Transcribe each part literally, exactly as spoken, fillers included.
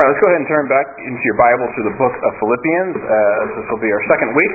All right, let's go ahead and turn back into your Bible to the book of Philippians. Uh, this will be our second week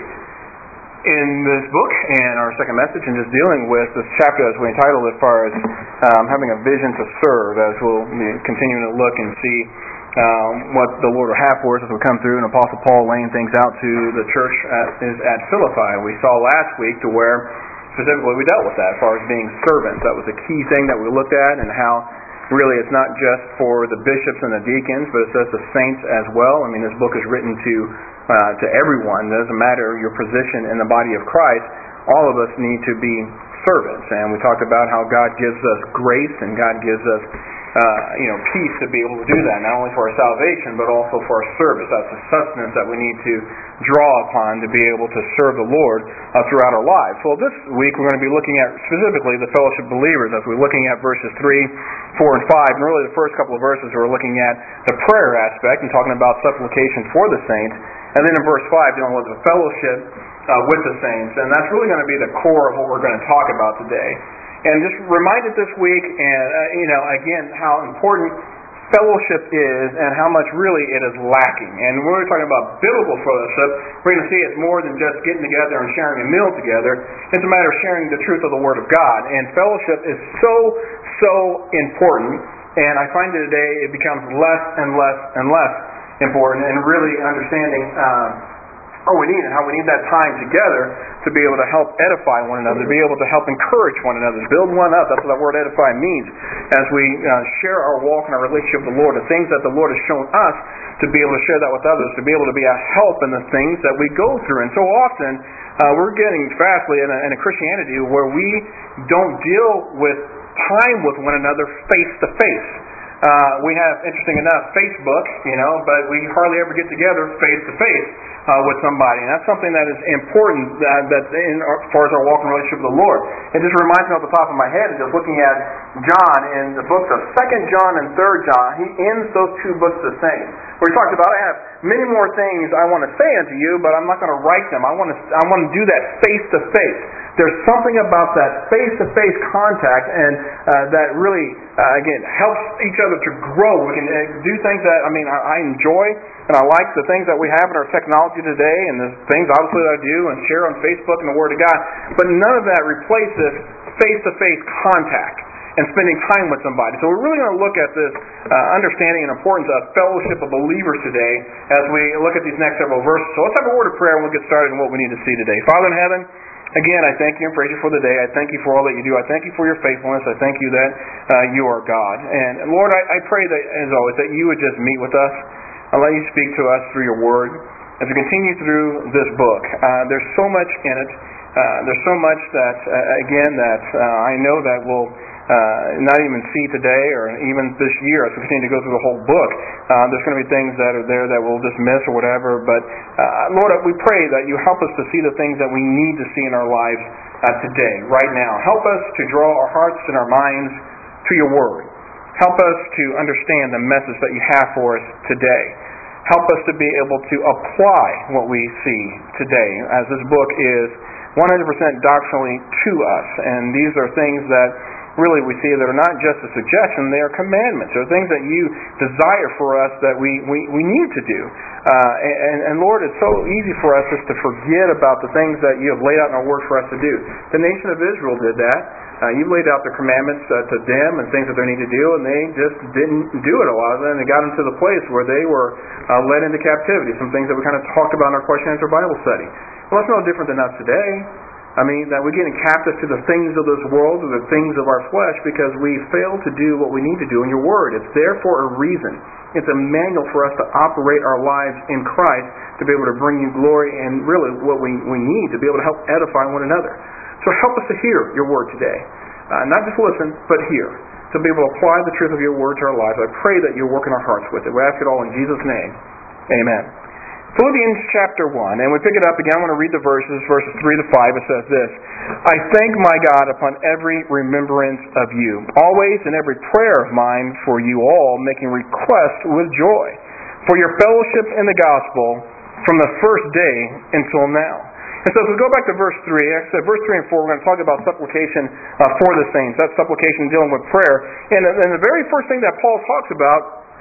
in this book and our second message, and just dealing with this chapter as we entitled as far as um, having a vision to serve, as we'll be continuing to look and see um, what the Lord will have for us as we come through, and Apostle Paul laying things out to the church at, is at Philippi. We saw last week to where specifically we dealt with that as far as being servants. That was a key thing that we looked at, and how really it's not just for the bishops and the deacons, but it says the saints as well. I mean, this book is written to uh, to everyone. It doesn't matter your position in the body of Christ. All of us need to be servants. And we talked about how God gives us grace and God gives us uh, you know, peace to be able to do that, not only for our salvation, but also for our service. That's the sustenance that we need to draw upon to be able to serve the Lord uh, throughout our lives. Well, this week we're going to be looking at specifically the fellowship of believers, as we're looking at verses three, four, and five. And really the first couple of verses we're looking at the prayer aspect and talking about supplication for the saints. And then in verse five, dealing with the fellowship uh, with the saints. And that's really going to be the core of what we're going to talk about today. And just reminded this week, and uh, you know, again, how important fellowship is and how much really it is lacking. And when we're talking about biblical fellowship, we're going to see it's more than just getting together and sharing a meal together. It's a matter of sharing the truth of the Word of God. And fellowship is so, so important. And I find that today it becomes less and less and less important, and really understanding uh, what we need and how we need that time together to be able to help edify one another, to be able to help encourage one another, to build one up. That's what that word edify means. As we uh, share our walk and our relationship with the Lord, the things that the Lord has shown us, to be able to share that with others, to be able to be a help in the things that we go through. And so often, uh, we're getting fastly in a, in a Christianity where we don't deal with time with one another face to face. Uh, we have, interesting enough, Facebook, you know, but we hardly ever get together face to face with somebody. And that's something that is important uh, that in our, as far as our walk and relationship with the Lord. It just reminds me off the top of my head, just looking at John in the books of Second John and Third John, he ends those two books the same. Where he talks about, I have many more things I want to say unto you, but I'm not going to write them. I want to I want to do that face to face. There's something about that face-to-face contact and uh, that really, uh, again, helps each other to grow. We can uh, do things that, I mean, I, I enjoy and I like the things that we have in our technology today and the things, obviously, that I do and share on Facebook and the Word of God. But none of that replaces face-to-face contact and spending time with somebody. So we're really going to look at this uh, understanding and importance of fellowship of believers today as we look at these next several verses. So let's have a word of prayer and we'll get started on what we need to see today. Father in heaven, again, I thank you and praise you for the day. I thank you for all that you do. I thank you for your faithfulness. I thank you that uh, you are God. And Lord, I, I pray that, as always, that you would just meet with us and let you speak to us through your word. As we continue through this book, uh, there's so much in it. Uh, there's so much that, uh, again, that uh, I know that will Uh, not even see today or even this year as we continue to go through the whole book. Uh, there's going to be things that are there that we'll just miss or whatever. But uh, Lord, we pray that you help us to see the things that we need to see in our lives uh, today, right now. Help us to draw our hearts and our minds to your word. Help us to understand the message that you have for us today. Help us to be able to apply what we see today, as this book is one hundred percent doctrinally to us. And these are things that really we see that are not just a suggestion, they are commandments. They're things that you desire for us that we, we, we need to do. Uh, and, and Lord, it's so easy for us just to forget about the things that you have laid out in our word for us to do. The nation of Israel did that. Uh, you laid out the commandments uh, to them and things that they need to do, and they just didn't do it a lot of them. And they got into the place where they were uh, led into captivity. Some things that we kind of talked about in our question and answer Bible study. Well, it's no different than us today. I mean, that we're getting captive to the things of this world or the things of our flesh because we fail to do what we need to do in your word. It's there for a reason. It's a manual for us to operate our lives in Christ to be able to bring you glory and really what we, we need to be able to help edify one another. So help us to hear your word today. Uh, not just listen, but hear. To be able to apply the truth of your word to our lives. I pray that you'll work in our hearts with it. We ask it all in Jesus' name. Amen. Philippians chapter one, and we pick it up again. I want to read the verses, verses three to five. It says this: I thank my God upon every remembrance of you, always in every prayer of mine for you all, making request with joy, for your fellowship in the gospel from the first day until now. And so as we go back to verse three, like I said, verse three and four, we're going to talk about supplication uh, for the saints. That's supplication dealing with prayer. And, and the very first thing that Paul talks about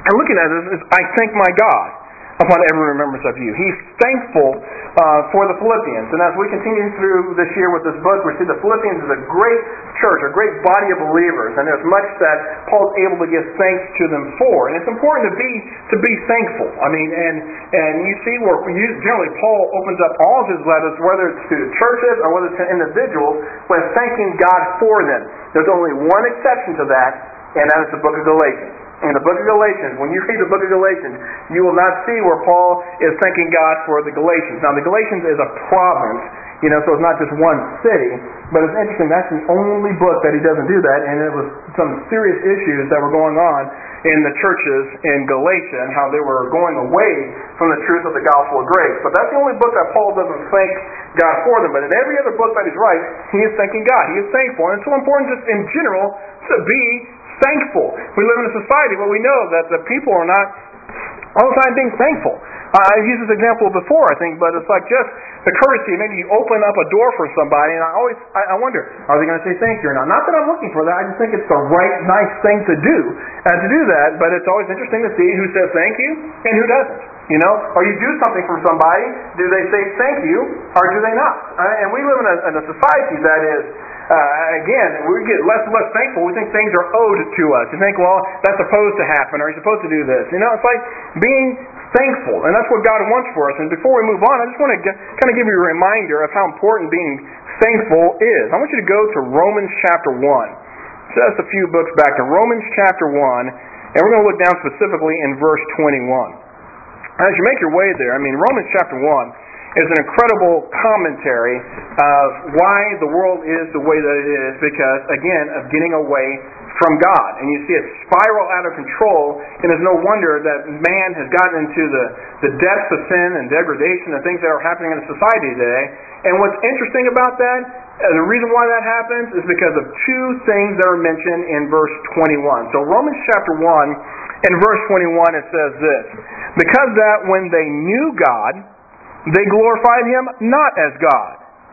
And looking at this, is, I thank my God upon every remembrance of you. He's thankful uh, for the Philippians. And as we continue through this year with this book, we see the Philippians is a great church, a great body of believers. And there's much that Paul's able to give thanks to them for. And it's important to be to be thankful. I mean, and and you see where generally Paul opens up all of his letters, whether it's to churches or whether it's to individuals, with thanking God for them. There's only one exception to that, and that is the book of Galatians. In the book of Galatians, when you read the book of Galatians, you will not see where Paul is thanking God for the Galatians. Now, the Galatians is a province, you know, so it's not just one city, but it's interesting, that's the only book that he doesn't do that, and it was some serious issues that were going on in the churches in Galatia and how they were going away from the truth of the gospel of grace. But that's the only book that Paul doesn't thank God for them. But in every other book that he's writing, he is thanking God. He is thankful. And it's so important just in general to be thankful. We live in a society where we know that the people are not all the time being thankful. Uh, I've used this example before, I think, but it's like just the courtesy. Maybe you open up a door for somebody, and I always I, I wonder, are they going to say thank you or not? Not that I'm looking for that. I just think it's the right, nice thing to do, and to do that. But it's always interesting to see who says thank you and who doesn't. You know, or you do something for somebody, do they say thank you, or do they not? Uh, and we live in a, in a society that is. Uh, again, we get less and less thankful. We think things are owed to us. You think, well, that's supposed to happen, or you're supposed to do this. You know, it's like being thankful, and that's what God wants for us. And before we move on, I just want to get, kind of give you a reminder of how important being thankful is. I want you to go to Romans chapter one. Just a few books back to Romans chapter one, and we're going to look down specifically in verse twenty-one. As you make your way there, I mean, Romans chapter one is an incredible commentary of why the world is the way that it is, because, again, of getting away from God. And you see it spiral out of control, and it's no wonder that man has gotten into the, the depths of sin and degradation and things that are happening in society today. And what's interesting about that, uh, the reason why that happens is because of two things that are mentioned in verse twenty-one. So Romans chapter one, in verse twenty-one, it says this: because that when they knew God, they glorified Him not as God,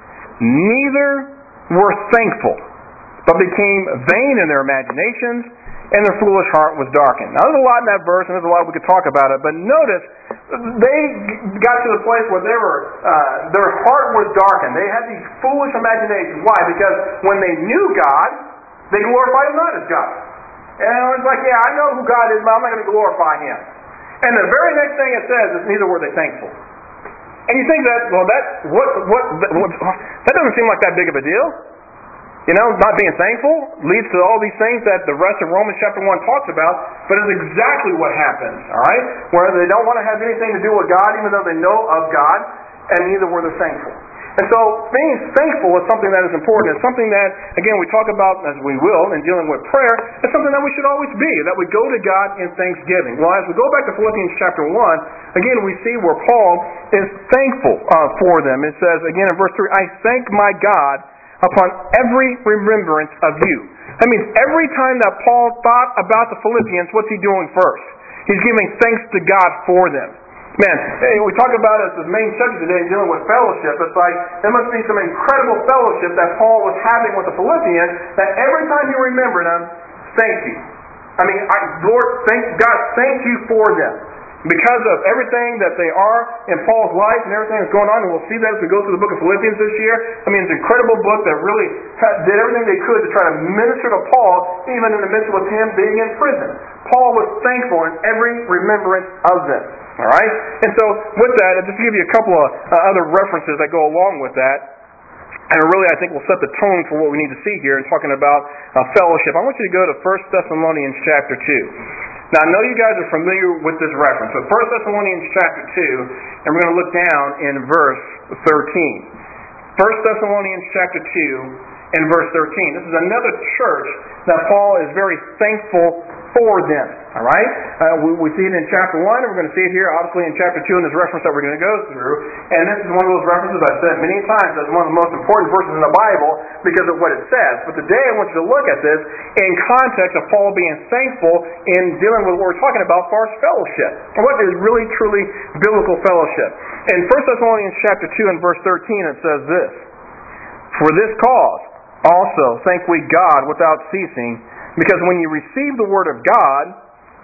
neither were thankful, but became vain in their imaginations, and their foolish heart was darkened. Now, there's a lot in that verse, and there's a lot we could talk about it, but notice, they got to the place where they were, uh, their heart was darkened. They had these foolish imaginations. Why? Because when they knew God, they glorified Him not as God. And it was like, yeah, I know who God is, but I'm not going to glorify Him. And the very next thing it says is, neither were they thankful. And you think that, well, that what, what, what, that doesn't seem like that big of a deal. You know, not being thankful leads to all these things that the rest of Romans chapter one talks about, but it's exactly what happens, all right? Where they don't want to have anything to do with God, even though they know of God, and neither were they thankful. And so being thankful is something that is important. It's something that, again, we talk about, as we will, in dealing with prayer. It's something that we should always be, that we go to God in thanksgiving. Well, as we go back to Philippians chapter one, again, we see where Paul is thankful uh, for them. It says, again, in verse three, I thank my God upon every remembrance of you. That means every time that Paul thought about the Philippians, what's he doing first? He's giving thanks to God for them. Man, hey, we talk about it as the main subject today in dealing with fellowship. It's like there must be some incredible fellowship that Paul was having with the Philippians, that every time he remembered them, thank you. I mean, I, Lord, thank God, thank you for them. Because of everything that they are in Paul's life and everything that's going on, and we'll see that as we go through the book of Philippians this year. I mean, it's an incredible book that really did everything they could to try to minister to Paul, even in the midst of him being in prison. Paul was thankful in every remembrance of them. All right? And so, with that, just to give you a couple of uh, other references that go along with that, and really I think will set the tone for what we need to see here in talking about uh, fellowship. I want you to go to First Thessalonians chapter two. Now, I know you guys are familiar with this reference. So First Thessalonians chapter two, and we're going to look down in verse thirteen. First Thessalonians chapter two and verse thirteen. This is another church that Paul is very thankful for them. All right? Uh, we, we see it in chapter one, and we're going to see it here, obviously, in chapter two in this reference that we're going to go through. And this is one of those references I've said many times as one of the most important verses in the Bible because of what it says. But today I want you to look at this in context of Paul being thankful in dealing with what we're talking about as far as fellowship. And what is really, truly biblical fellowship. In First Thessalonians chapter two and verse thirteen, it says this: For this cause also thank we God without ceasing, because when you received the word of God,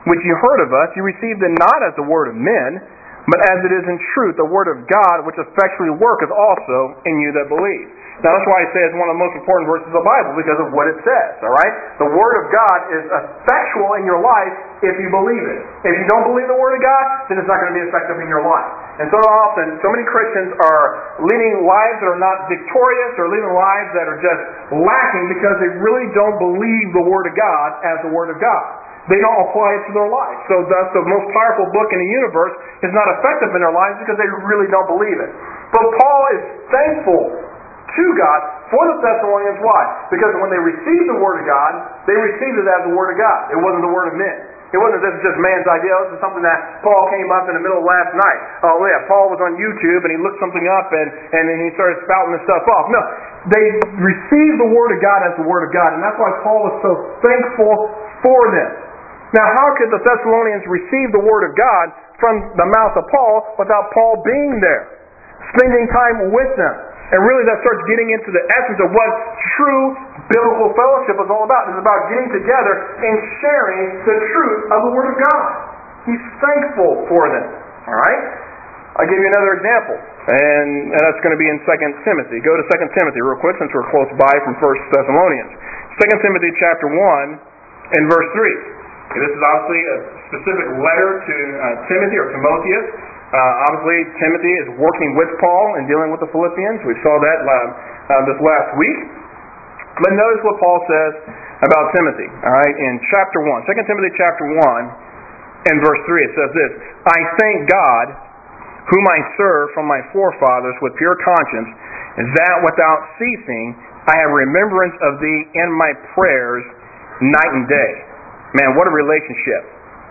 which you heard of us, you received it not as the word of men, but as it is in truth the word of God, which effectually worketh also in you that believe. Now that's why I say it's one of the most important verses of the Bible, because of what it says, all right? The word of God is effectual in your life if you believe it. If you don't believe the word of God, then it's not going to be effective in your life. And so often, so many Christians are leading lives that are not victorious, or leading lives that are just lacking because they really don't believe the word of God as the word of God. They don't apply it to their life. So thus the most powerful book in the universe is not effective in their lives because they really don't believe it. But Paul is thankful to God for the Thessalonians. Why? Because when they received the Word of God, they received it as the Word of God. It wasn't the Word of men. It wasn't this is just man's idea. This is something that Paul came up in the middle of last night. Oh yeah, Paul was on YouTube and he looked something up and, and then he started spouting this stuff off. No, they received the Word of God as the Word of God, and that's why Paul was so thankful for them. Now, how could the Thessalonians receive the Word of God from the mouth of Paul without Paul being there, spending time with them? And really that starts getting into the essence of what true biblical fellowship is all about. It's about getting together and sharing the truth of the Word of God. He's thankful for them. All right? I'll give you another example, and that's going to be in Second Timothy. Go to Second Timothy real quick since we're close by from First Thessalonians. Second Timothy chapter one and verse three. This is obviously a specific letter to uh, Timothy or Timotheus. Uh, obviously, Timothy is working with Paul and dealing with the Philippians. We saw that uh, uh, this last week. But notice what Paul says about Timothy. All right, in chapter one, Second Timothy chapter one and verse three, it says this: I thank God, whom I serve from my forefathers with pure conscience, that without ceasing I have remembrance of thee in my prayers night and day. Man, what a relationship.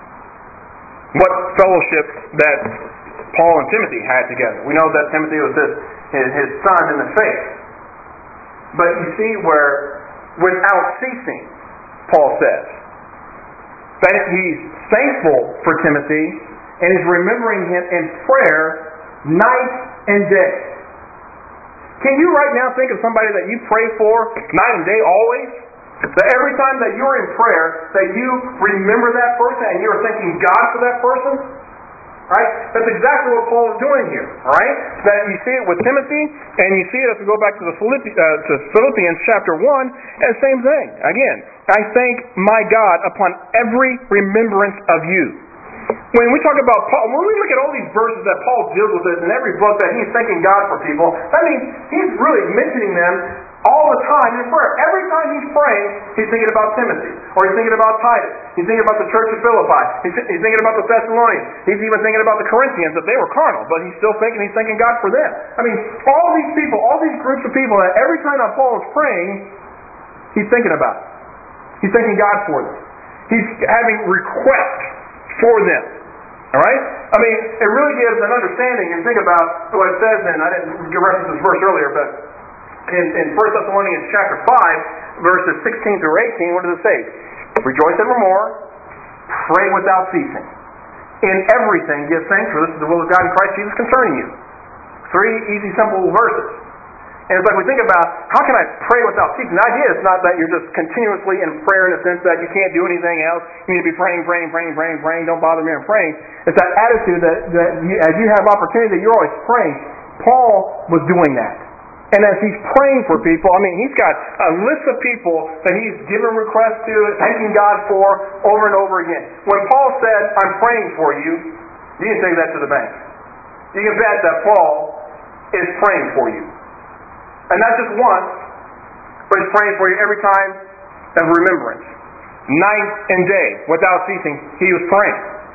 What fellowship that Paul and Timothy had together. We know that Timothy was his, his, his son in the faith. But you see where, without ceasing, Paul says, that he's thankful for Timothy and is remembering him in prayer night and day. Can you right now think of somebody that you pray for night and day always? That every time that you're in prayer, that you remember that person and you're thanking God for that person? Right? That's exactly what Paul is doing here. Right? That you see it with Timothy, and you see it as we go back to the Philippi, uh, to Philippians chapter one, and same thing. Again, I thank my God upon every remembrance of you. When we talk about Paul, when we look at all these verses that Paul deals with in every book that he's thanking God for people, that means he's really mentioning them all the time in prayer. Every time he's praying, he's thinking about Timothy, or he's thinking about Titus, he's thinking about the church of Philippi, he's, he's thinking about the Thessalonians, he's even thinking about the Corinthians, that they were carnal, but he's still thinking, he's thanking God for them. I mean, all these people, all these groups of people, that every time that Paul is praying, he's thinking about it. He's thanking God for them. He's having requests for them. Alright? I mean, it really gives an understanding, and think about what it says, and I didn't reference this verse earlier, but In, in First Thessalonians chapter five, verses sixteen through eighteen, what does it say? Rejoice evermore, pray without ceasing. In everything give thanks, for this is the will of God in Christ Jesus concerning you. Three easy, simple verses. And it's like we think about, how can I pray without ceasing? The idea is not that you're just continuously in prayer in the sense that you can't do anything else. You need to be praying, praying, praying, praying, praying. Don't bother me, I'm praying. It's that attitude that, that you, as you have opportunity, that you're always praying. Paul was doing that. And as he's praying for people, I mean, he's got a list of people that he's given requests to, thanking God for, over and over again. When Paul said, I'm praying for you, you can take that to the bank. You can bet that Paul is praying for you. And not just once, but he's praying for you every time of remembrance. Night and day, without ceasing, he was praying.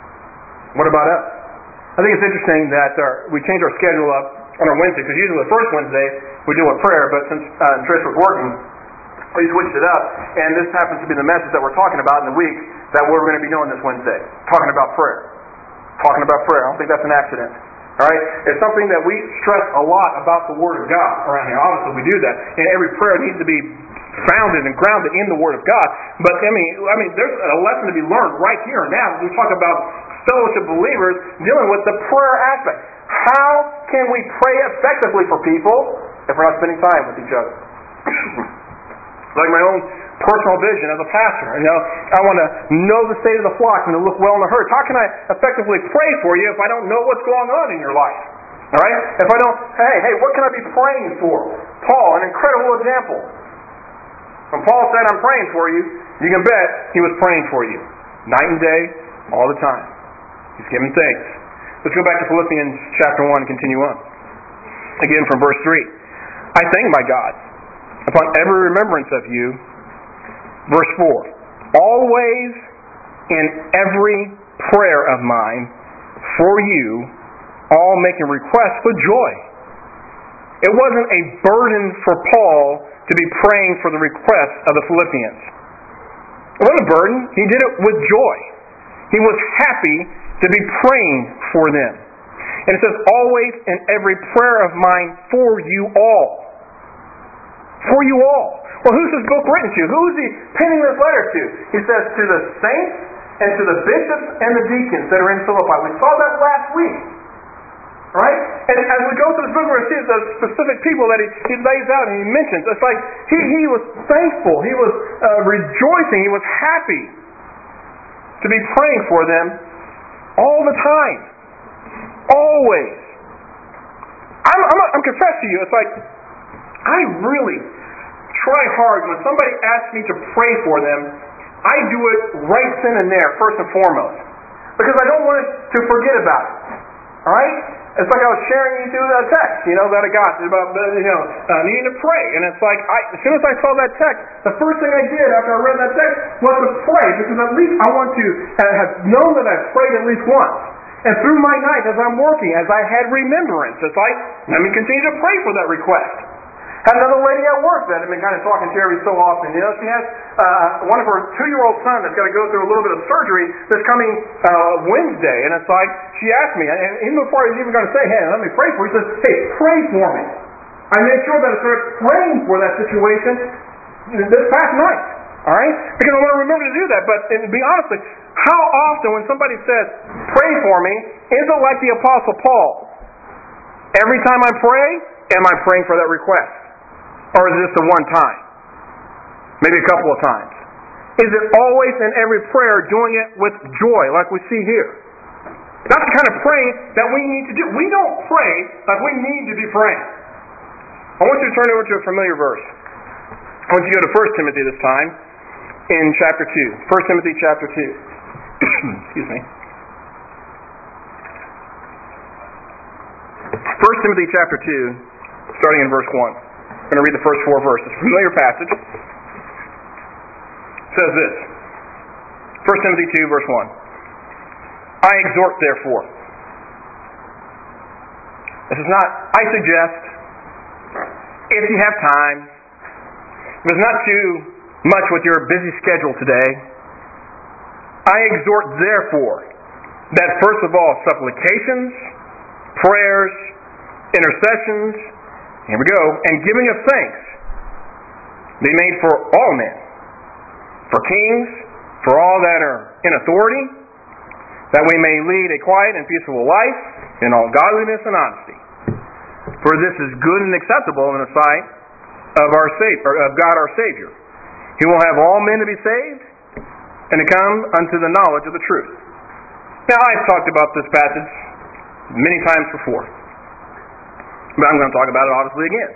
What about us? I think it's interesting that our, we change our schedule up on our Wednesday, because usually the first Wednesday we do a prayer, but since uh, Trish was working, we switched it up, and this happens to be the message that we're talking about in the week that we're going to be doing this Wednesday, talking about prayer. Talking about prayer. I don't think that's an accident. Alright? It's something that we stress a lot about the Word of God around here. Obviously we do that, and every prayer needs to be founded and grounded in the Word of God. But I mean, I mean, there's a lesson to be learned right here and now. We talk about fellowship believers dealing with the prayer aspect. How can we pray effectively for people if we're not spending time with each other? like my own personal vision as a pastor. You know, I want to know the state of the flock and to look well in the herd. How can I effectively pray for you if I don't know what's going on in your life? All right? If I don't, hey, hey, what can I be praying for? Paul, an incredible example. When Paul said, I'm praying for you, you can bet he was praying for you. Night and day, all the time. He's giving thanks. Let's go back to Philippians chapter one and continue on. Again from verse three. I thank my God upon every remembrance of you. Verse four. Always in every prayer of mine for you, all making requests with joy. It wasn't a burden for Paul to be praying for the requests of the Philippians. It wasn't a burden. He did it with joy. He was happy to be praying for them. And it says, always in every prayer of mine for you all. For you all. Well, who's this book written to? Who is he penning this letter to? He says, to the saints and to the bishops and the deacons that are in Philippi. We saw that last week. Right? And as we go through this book, we're going to see those specific people that he, he lays out and he mentions. It's like he, he was thankful. He was uh, rejoicing. He was happy to be praying for them all the time. Always. I'm, I'm, I'm confessing to you, it's like I really try hard when somebody asks me to pray for them. I do it right then and there, first and foremost. Because I don't want to forget about it. Alright? It's like I was sharing you through that text, you know, that I got about, you know, uh, needing to pray. And it's like, I, as soon as I saw that text, the first thing I did after I read that text was to pray. Because at least I want to have known that I've prayed at least once. And through my night, as I'm working, as I had remembrance, it's like, let me continue to pray for that request. Had another lady at work that I've been kind of talking to every so often. You know, she has uh, one of her two-year-old son that's got to go through a little bit of surgery this coming uh, Wednesday. And it's like, she asked me, and even before I was even going to say, hey, let me pray for you, she says, hey, pray for me. I made sure that I started praying for that situation this past night. All right? Because I want to remember to do that. But to be honest, how often when somebody says, pray for me, is it like the Apostle Paul? Every time I pray, am I praying for that request? Or is it just a one time? Maybe a couple of times. Is it always in every prayer doing it with joy like we see here? That's the kind of praying that we need to do. We don't pray like we need to be praying. I want you to turn over to a familiar verse. I want you to go to First Timothy this time in chapter two. First Timothy chapter two. Excuse me. First Timothy chapter two, starting in verse one. I'm going to read the first four verses. Familiar passage. It says this. First Timothy two, verse one. I exhort, therefore. This is not, I suggest, if you have time, if it's not too much with your busy schedule today, I exhort, therefore, that first of all, supplications, prayers, intercessions, here we go, and giving of thanks be made for all men, for kings, for all that are in authority, that we may lead a quiet and peaceful life in all godliness and honesty. For this is good and acceptable in the sight of our Savior, of God our Savior. He will have all men to be saved and to come unto the knowledge of the truth. Now, I've talked about this passage many times before. But I'm going to talk about it obviously again.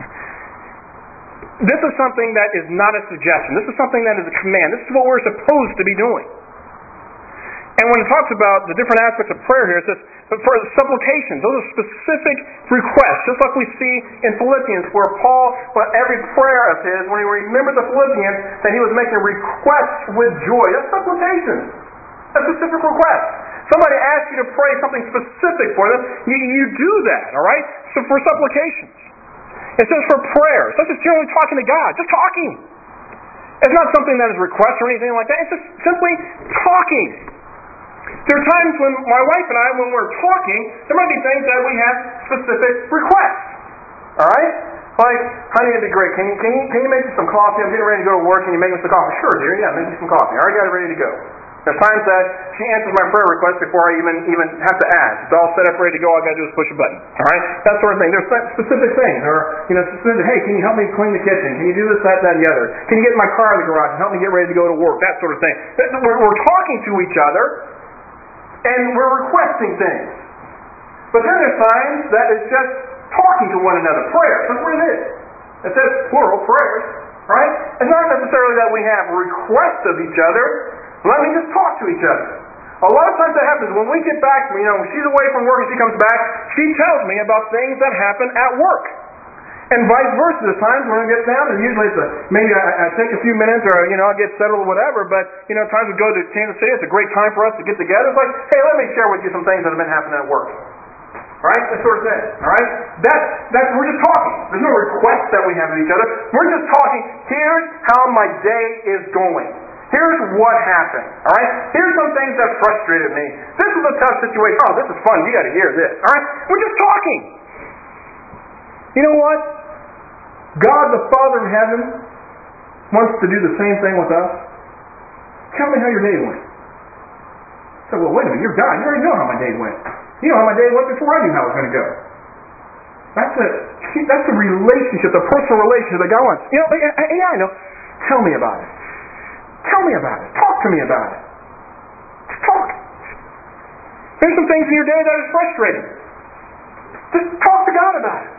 This is something that is not a suggestion. This is something that is a command. This is what we're supposed to be doing. And when it talks about the different aspects of prayer here, it says, for supplications, those are specific requests, just like we see in Philippians, where Paul, well, every prayer of his, when he remembered the Philippians, that he was making requests with joy. That's supplications. That's a specific request. Somebody asks you to pray something specific for them, you, you do that, all right? So for supplications. It says for prayer. It's not just generally talking to God, just talking. It's not something that is request or anything like that. It's just simply talking. There are times when my wife and I, when we're talking, there might be things that we have specific requests. All right? Like, honey, it'd be great. Can you, can you, can you make me some coffee? I'm getting ready to go to work. Can you make me some coffee? Sure, dear. Yeah, make me some coffee. I already got it ready to go. There's times that she answers my prayer request before I even even have to ask. It's all set up, ready to go. All I got to do is push a button. All right, that sort of thing. There's specific things, or you know, specific. Hey, can you help me clean the kitchen? Can you do this, that, that, and the other? Can you get in my car in the garage and help me get ready to go to work? That sort of thing. We're, we're talking to each other, and we're requesting things. But then there's times that it's just talking to one another. Prayer. That's what it is. It says plural prayers. Right? It's not necessarily that we have requests of each other. Let me just talk to each other. A lot of times that happens when we get back, you know, when she's away from work and she comes back, she tells me about things that happen at work. And vice versa. There's times when we get down, and usually it's a, maybe I, I take a few minutes or, you know, I'll get settled or whatever, but, you know, times we go to Kansas City, it's a great time for us to get together. It's like, hey, let me share with you some things that have been happening at work. Right? That sort of thing. Alright? That's, that's, we're just talking. There's no request that we have of each other. We're just talking, here's how my day is going. Here's what happened. Alright? Here's some things that frustrated me. This is a tough situation. Oh, this is fun. You gotta hear this. Alright? We're just talking. You know what? God the Father in heaven wants to do the same thing with us. Tell me how your day went. So, well, wait a minute, you're God. You already know how my day went. You know how my day went before I knew how it was going to go. That's a that's the relationship, the personal relationship that God wants. You know, yeah, I know. Tell me about it. Tell me about it. Talk to me about it. Just talk. There's some things in your day that is frustrating. Just talk to God about it.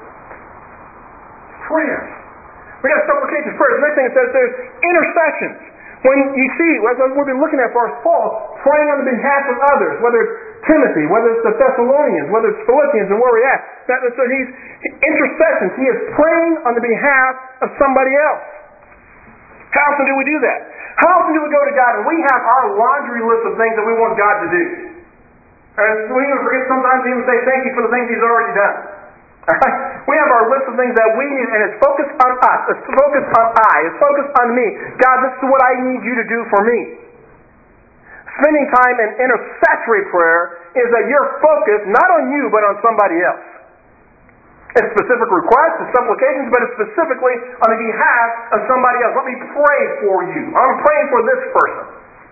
Prayers. We got supplications, prayers. The next thing it says there's intercessions. When you see, as we've been looking at for us, Paul praying on the behalf of others, whether it's Timothy, whether it's the Thessalonians, whether it's Philippians, and where we're at. That, so he's intercessions. He is praying on the behalf of somebody else. How often do we do that? How often do we go to God and we have our laundry list of things that we want God to do? And we even forget sometimes to even say thank you for the things He's already done. Alright? We have our list of things that we need, and it's focused on us. It's focused on I. It's focused on me. God, this is what I need you to do for me. Spending time in intercessory prayer is that you're focused not on you, but on somebody else. It's specific requests, it's supplications, but it's specifically on the behalf of somebody else. Let me pray for you. I'm praying for this person.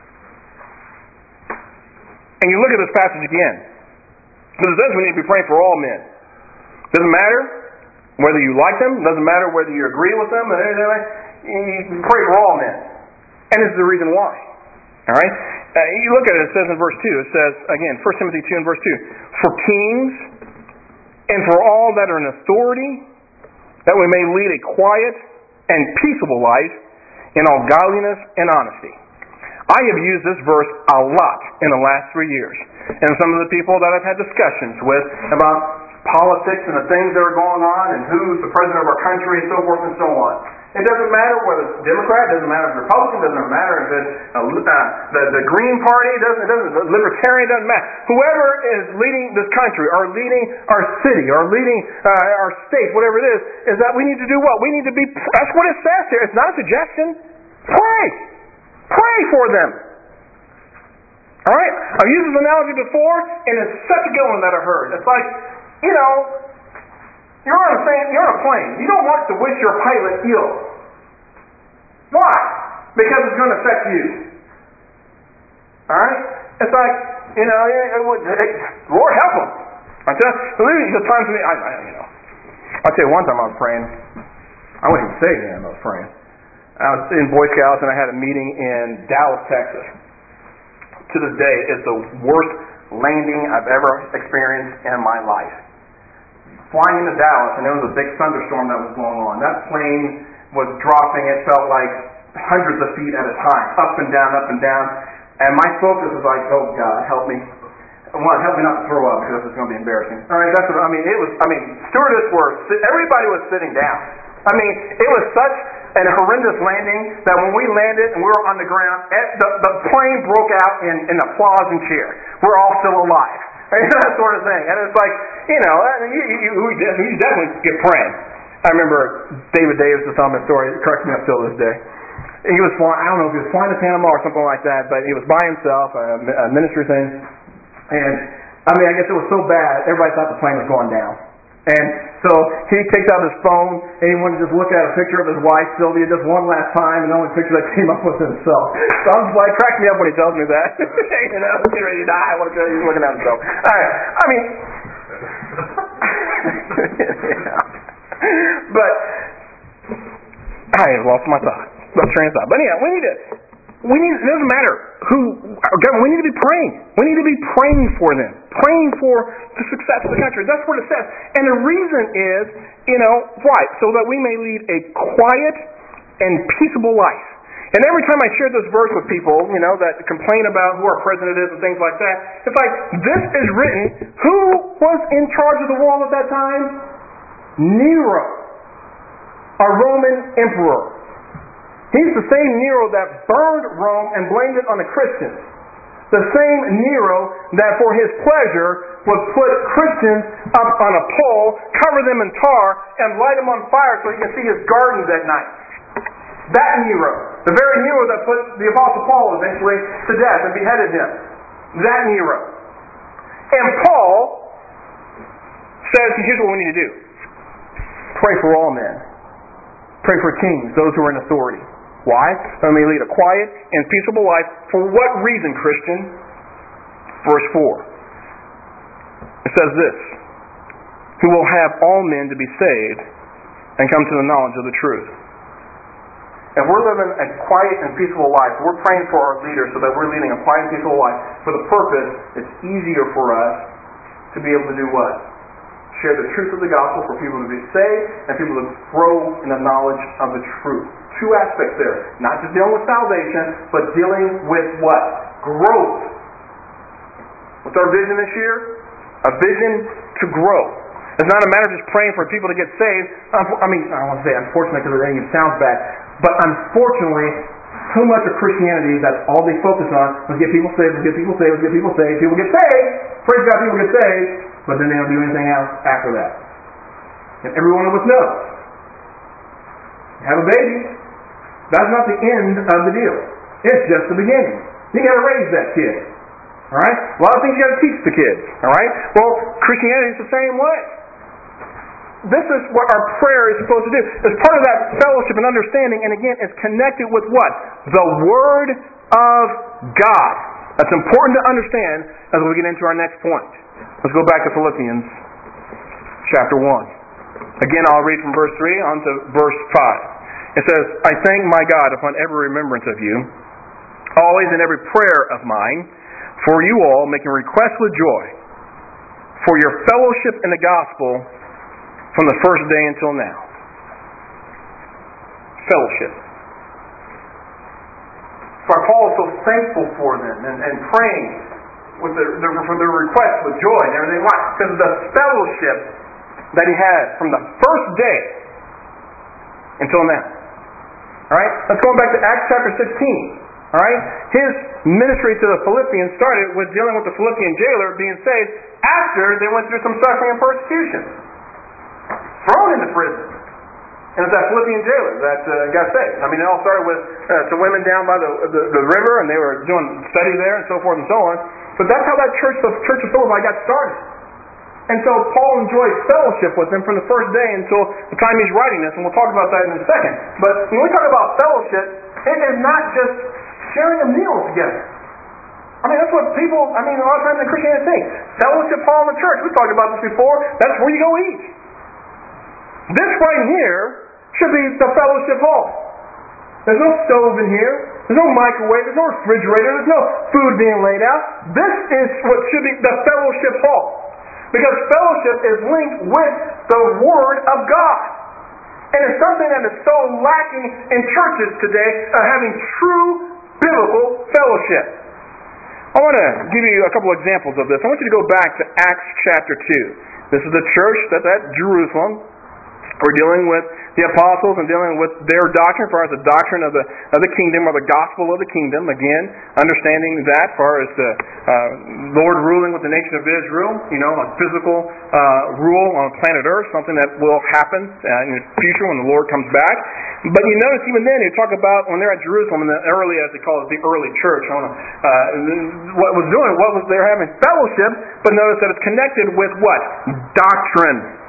And you look at this passage again. Because it says we need to be praying for all men. Doesn't matter whether you like them. Doesn't matter whether you agree with them. You pray for all men. And this is the reason why. All right? Uh, you look at it, it says in verse two, it says, again, First Timothy two and verse two, for kings and for all that are in authority, that we may lead a quiet and peaceable life in all godliness and honesty. I have used this verse a lot in the last three years. And some of the people that I've had discussions with about politics and the things that are going on and who's the president of our country and so forth and so on. It doesn't matter whether it's Democrat, it doesn't matter if it's Republican, it doesn't matter if it's uh, the, the Green Party, it doesn't, it doesn't, the Libertarian, it doesn't matter. Whoever is leading this country or leading our city or leading uh, our state, whatever it is, is that we need to do what? We need to be, that's what it says here. It's not a suggestion. Pray. Pray for them. Alright? I've used this analogy before, and it's such a good one that I heard. It's like, you know, you're on a plane, you're on a plane. You don't want to wish your pilot ill. Why? Because it's going to affect you. Alright? It's like, you know, Lord help them. I tell you, the times when I, I, you know, I'll tell you one time I was praying. I wouldn't even say anything. I was praying. I was in Boy Scouts and I had a meeting in Dallas, Texas. To this day, it's the worst landing I've ever experienced in my life. Flying into Dallas, and there was a big thunderstorm that was going on. That plane was dropping, it felt like hundreds of feet at a time, up and down, up and down. And my focus was like, oh God, help me. One, help me not to throw up because it's going to be embarrassing. All right, that's what I mean. It was. I mean, stewardess were. Everybody was sitting down. I mean, it was such an horrendous landing that when we landed and we were on the ground, the, the plane broke out in, in applause and cheer. We're all still alive. That sort of thing. And it's like, you know, you, you, you definitely get praying. I remember David Davis was telling me a story. It cracks me up still this day. He was flying, I don't know if he was flying to Panama or something like that, but he was by himself, a, a ministry thing. And, I mean, I guess it was so bad, everybody thought the plane was going down. And so he takes out his phone and he wanted to just look at a picture of his wife, Sylvia, just one last time, and the only picture that came up was himself. So I'm just like, cracks me up when he tells me that. You know, he's ready to die. I want to tell you, he's looking at himself. All right. I mean, yeah. But I lost my thought. Lost train of thought. But anyhow, we need to. We need. It doesn't matter who. We need to be praying. We need to be praying for them, praying for the success of the country. That's what it says. And the reason is, you know, why? So that we may lead a quiet and peaceable life. And every time I share this verse with people, you know, that complain about who our president is and things like that, it's like, this is written. Who was in charge of the world at that time? Nero, a Roman emperor. He's the same Nero that burned Rome and blamed it on the Christians. The same Nero that for his pleasure would put Christians up on a pole, cover them in tar, and light them on fire so he can see his gardens at night. That Nero. The very Nero that put the Apostle Paul eventually to death and beheaded him. That Nero. And Paul says, here's what we need to do. Pray for all men. Pray for kings, those who are in authority. Why? That we may lead a quiet and peaceable life. For what reason, Christian? Verse four. It says this. Who will have all men to be saved and come to the knowledge of the truth. If we're living a quiet and peaceful life, we're praying for our leaders so that we're leading a quiet and peaceful life for the purpose, it's easier for us to be able to do what? Share the truth of the gospel for people to be saved and people to grow in the knowledge of the truth. Two aspects there. Not just dealing with salvation, but dealing with what? Growth. What's our vision this year? A vision to grow. It's not a matter of just praying for people to get saved. I mean, I don't want to say unfortunately because it sounds bad, but unfortunately, so much of Christianity, that's all they focus on. Let's get people saved, let's get people saved, let's get people saved. People get saved. Praise God, people get saved. But then they don't do anything else after that. And every one of us knows. Have a baby. That's not the end of the deal. It's just the beginning. You got to raise that kid. All right? A lot of things you got to teach the kids. All right? Well, Christianity is the same way. This is what our prayer is supposed to do. It's part of that fellowship and understanding, and again, it's connected with what? The Word of God. That's important to understand as we get into our next point. Let's go back to Philippians chapter one. Again, I'll read from verse three on to verse five. It says, I thank my God upon every remembrance of you, always in every prayer of mine, for you all, making requests with joy, for your fellowship in the gospel from the first day until now. Fellowship. For Paul is so thankful for them and, and praying with the, the, for their requests with joy and everything. Why? Because of the fellowship that he had from the first day until now. Alright? Let's go back to Acts chapter sixteen. Alright? His ministry to the Philippians started with dealing with the Philippian jailer being saved after they went through some suffering and persecution. Thrown into prison. And it's that Philippian jailer that uh, got saved. I mean, it all started with uh, some women down by the, the the river, and they were doing study there, and so forth and so on. But that's how that church, the Church of Philippi, got started. And so Paul enjoyed fellowship with them from the first day until the time he's writing this, and we'll talk about that in a second. But when we talk about fellowship, it is not just sharing a meal together. I mean, that's what people, I mean, a lot of times in Christianity think. Fellowship hall in the church. We've talked about this before. That's where you go eat. This right here should be the fellowship hall. There's no stove in here. There's no microwave. There's no refrigerator. There's no food being laid out. This is what should be the fellowship hall. Because fellowship is linked with the Word of God. And it's something that is so lacking in churches today of having true biblical fellowship. I want to give you a couple examples of this. I want you to go back to Acts chapter two. This is the church that's at Jerusalem. We're dealing with the apostles and dealing with their doctrine, as far as the doctrine of the of the kingdom or the gospel of the kingdom. Again, understanding that, as far as the uh, Lord ruling with the nation of Israel, you know, a physical uh, rule on planet Earth, something that will happen uh, in the future when the Lord comes back. But you notice even then, you talk about when they're at Jerusalem, in the early, as they call it, the early church, I wanna, uh, what was doing, what was they were having fellowship, but notice that it's connected with what? Doctrine.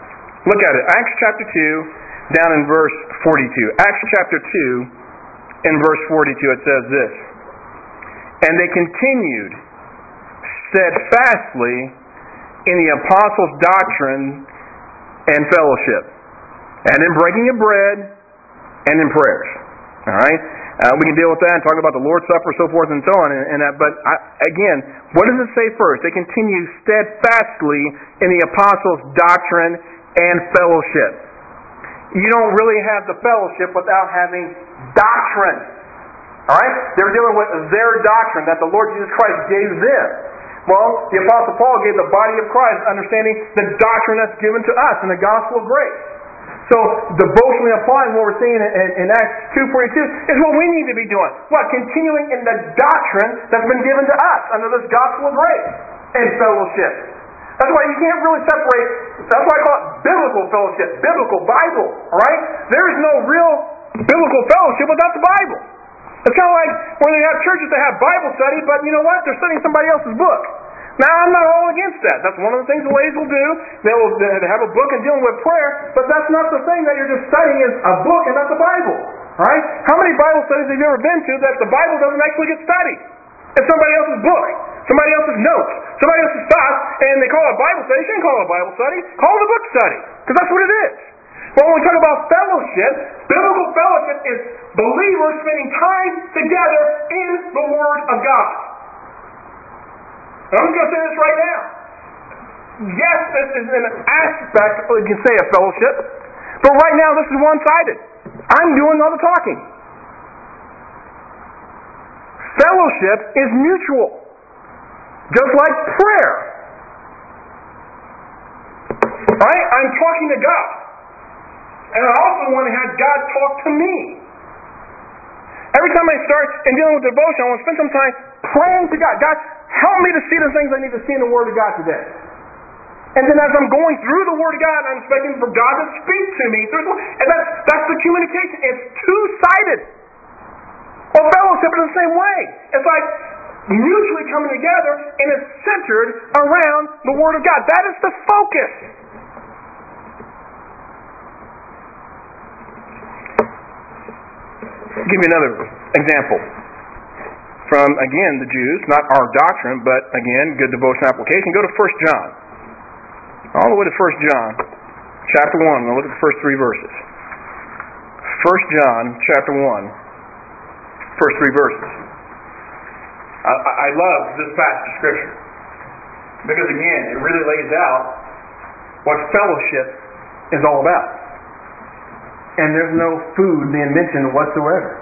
Look at it. Acts chapter two, down in verse forty-two. Acts chapter two, in verse forty-two, it says this. And they continued steadfastly in the apostles' doctrine and fellowship, and in breaking of bread, and in prayers. All right? Uh, we can deal with that and talk about the Lord's Supper, so forth and so on. And, and that. But I, again, what does it say first? They continue steadfastly in the apostles' doctrine and fellowship. You don't really have the fellowship without having doctrine. All right? They're dealing with their doctrine that the Lord Jesus Christ gave them. Well, the Apostle Paul gave the body of Christ understanding the doctrine that's given to us in the gospel of grace. So, devotionally applying what we're seeing in, in, in Acts two forty-two is what we need to be doing. What? Continuing in the doctrine that's been given to us under this gospel of grace and fellowship. That's why you can't really separate, that's why I call it biblical fellowship, biblical Bible. Alright? There is no real biblical fellowship without the Bible. It's kind of like when they have churches that have Bible study, but you know what? They're studying somebody else's book. Now, I'm not all against that. That's one of the things the ladies will do. They will they have a book and dealing with prayer, but that's not the thing that you're just studying is a book and not the Bible. Right? How many Bible studies have you ever been to that the Bible doesn't actually get studied? It's somebody else's book, somebody else's notes, somebody else's thoughts, and they call it a Bible study. You shouldn't call it a Bible study. Call it a book study, because that's what it is. But when we talk about fellowship, biblical fellowship is believers spending time together in the Word of God. And I'm just going to say this right now. Yes, this is an aspect, or you can say a fellowship, but right now this is one-sided. I'm doing all the talking. Fellowship is mutual, just like prayer. Right? I'm talking to God. And I also want to have God talk to me. Every time I start in dealing with devotion, I want to spend some time praying to God. God, help me to see the things I need to see in the Word of God today. And then as I'm going through the Word of God, I'm expecting for God to speak to me. And that's, that's the communication. It's two-sided. Well, fellowship is the same way. It's like mutually coming together, and it's centered around the Word of God. That is the focus. I'll give you another example from, again, the Jews, not our doctrine, but, again, good devotion application. Go to First John. All the way to First John, chapter one. We'll look at the first three verses. First John, chapter one, first three verses. I, I love this passage of Scripture because, again, it really lays out what fellowship is all about. And there's no food being mentioned whatsoever.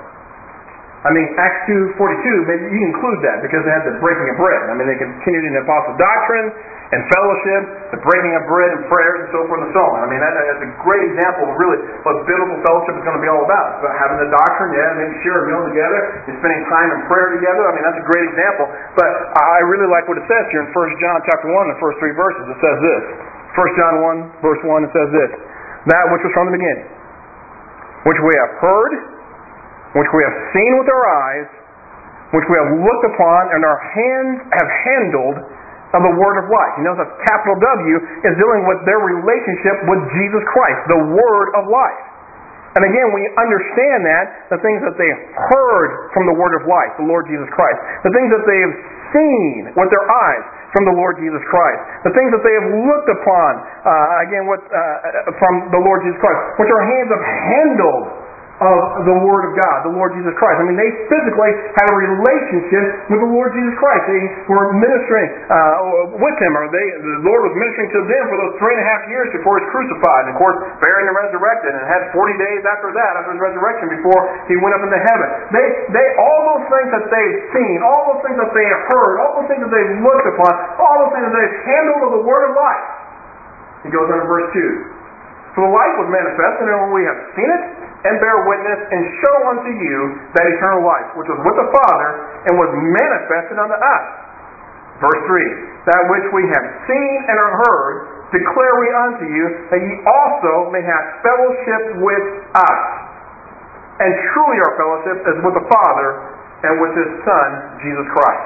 I mean, Acts two forty-two, maybe you can include that because they had the breaking of bread. I mean, they continued in the apostle doctrine and fellowship, the breaking of bread and prayers and so forth and so on. I mean, that, that's a great example of really what biblical fellowship is going to be all about. It's about having the doctrine, yeah, maybe share a meal together, and spending time in prayer together. I mean, that's a great example. But I really like what it says here in First John chapter one, the first three verses. It says this. First John one, verse one, it says this. That which was from the beginning, which we have heard, which we have seen with our eyes, which we have looked upon, and our hands have handled of the Word of life. You notice that capital W is dealing with their relationship with Jesus Christ, the Word of life. And again, when you understand that, the things that they heard from the Word of life, the Lord Jesus Christ, the things that they have seen with their eyes from the Lord Jesus Christ, the things that they have looked upon, uh, again, what, uh, from the Lord Jesus Christ, which our hands have handled of the Word of God, the Lord Jesus Christ. I mean, they physically had a relationship with the Lord Jesus Christ. They were ministering uh, with Him, or they, the Lord was ministering to them for those three and a half years before He was crucified, and of course, buried and resurrected, and had forty days after that, after His resurrection, before He went up into heaven. They, they, all those things that they've seen, all those things that they have heard, all those things that they've looked upon, all those things that they've handled of the Word of life. He goes on to verse two. For the life was manifested, and when we have seen it, and bear witness, and show unto you that eternal life, which was with the Father, and was manifested unto us. Verse three. That which we have seen and are heard, declare we unto you, that ye also may have fellowship with us. And truly our fellowship is with the Father, and with His Son, Jesus Christ.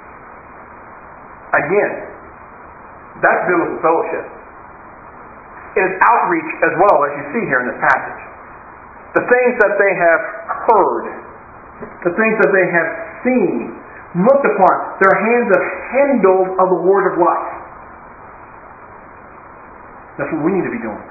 Again, that's biblical fellowship. is outreach as well, as you see here in this passage. The things that they have heard, the things that they have seen, looked upon, their hands have handled of the word of life. That's what we need to be doing.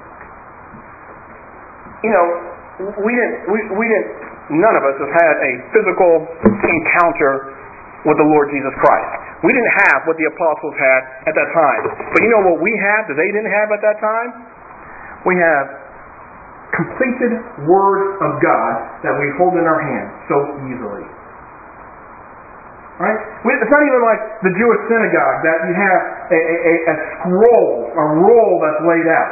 You know, we didn't, we, we didn't, none of us have had a physical encounter with the Lord Jesus Christ. We didn't have what the apostles had at that time. But you know what we have that they didn't have at that time? We have completed Word of God that we hold in our hands so easily. Right? It's not even like the Jewish synagogue that you have a, a, a scroll, a roll that's laid out.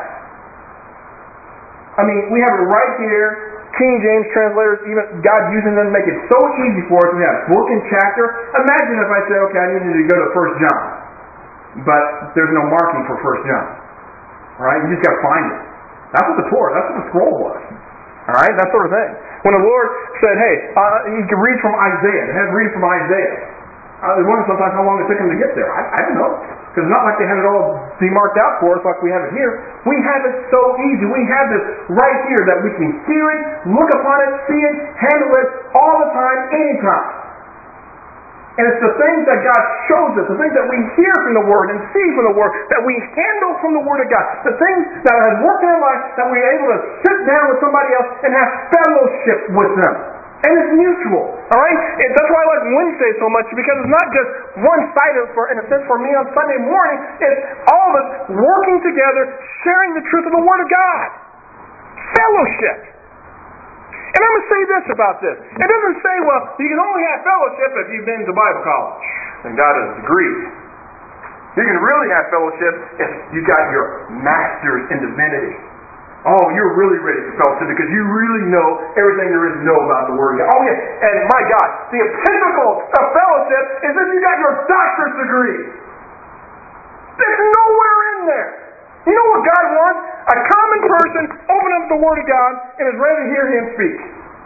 I mean, we have it right here. King James translators, even God using them to make it so easy for us. We have book and chapter. Imagine if I said, okay, I need you to go to First John. But there's no marking for First John. Alright? You just got to find it. That's what the Torah, that's what the scroll was. Alright? That sort of thing. When the Lord said, hey, uh, you can read from Isaiah. They had to read from Isaiah. I was wondering sometimes how long it took them to get there. I, I don't know. Because it's not like they had it all demarked out for us like we have it here. We have it so easy. We have this right here that we can hear it, look upon it, see it, handle it all the time, anytime. And it's the things that God shows us, the things that we hear from the Word and see from the Word, that we handle from the Word of God, the things that have worked in our life, that we're able to sit down with somebody else and have fellowship with them. And it's mutual, all right? And that's why I like Wednesday so much, because it's not just one-sided, for, in a sense, for me on Sunday morning. It's all of us working together, sharing the truth of the Word of God. Fellowship. And I'm going to say this about this. It doesn't say, well, you can only have fellowship if you've been to Bible college and got a degree. You can really have fellowship if you got your master's in divinity. Oh, you're really ready for fellowship because you really know everything there is to know about the Word of God. Oh, yeah. And my God, the pinnacle of fellowship is if you got your doctorate degree. There's nowhere in there. You know what God wants? A common person open up the Word of God and is ready to hear Him speak.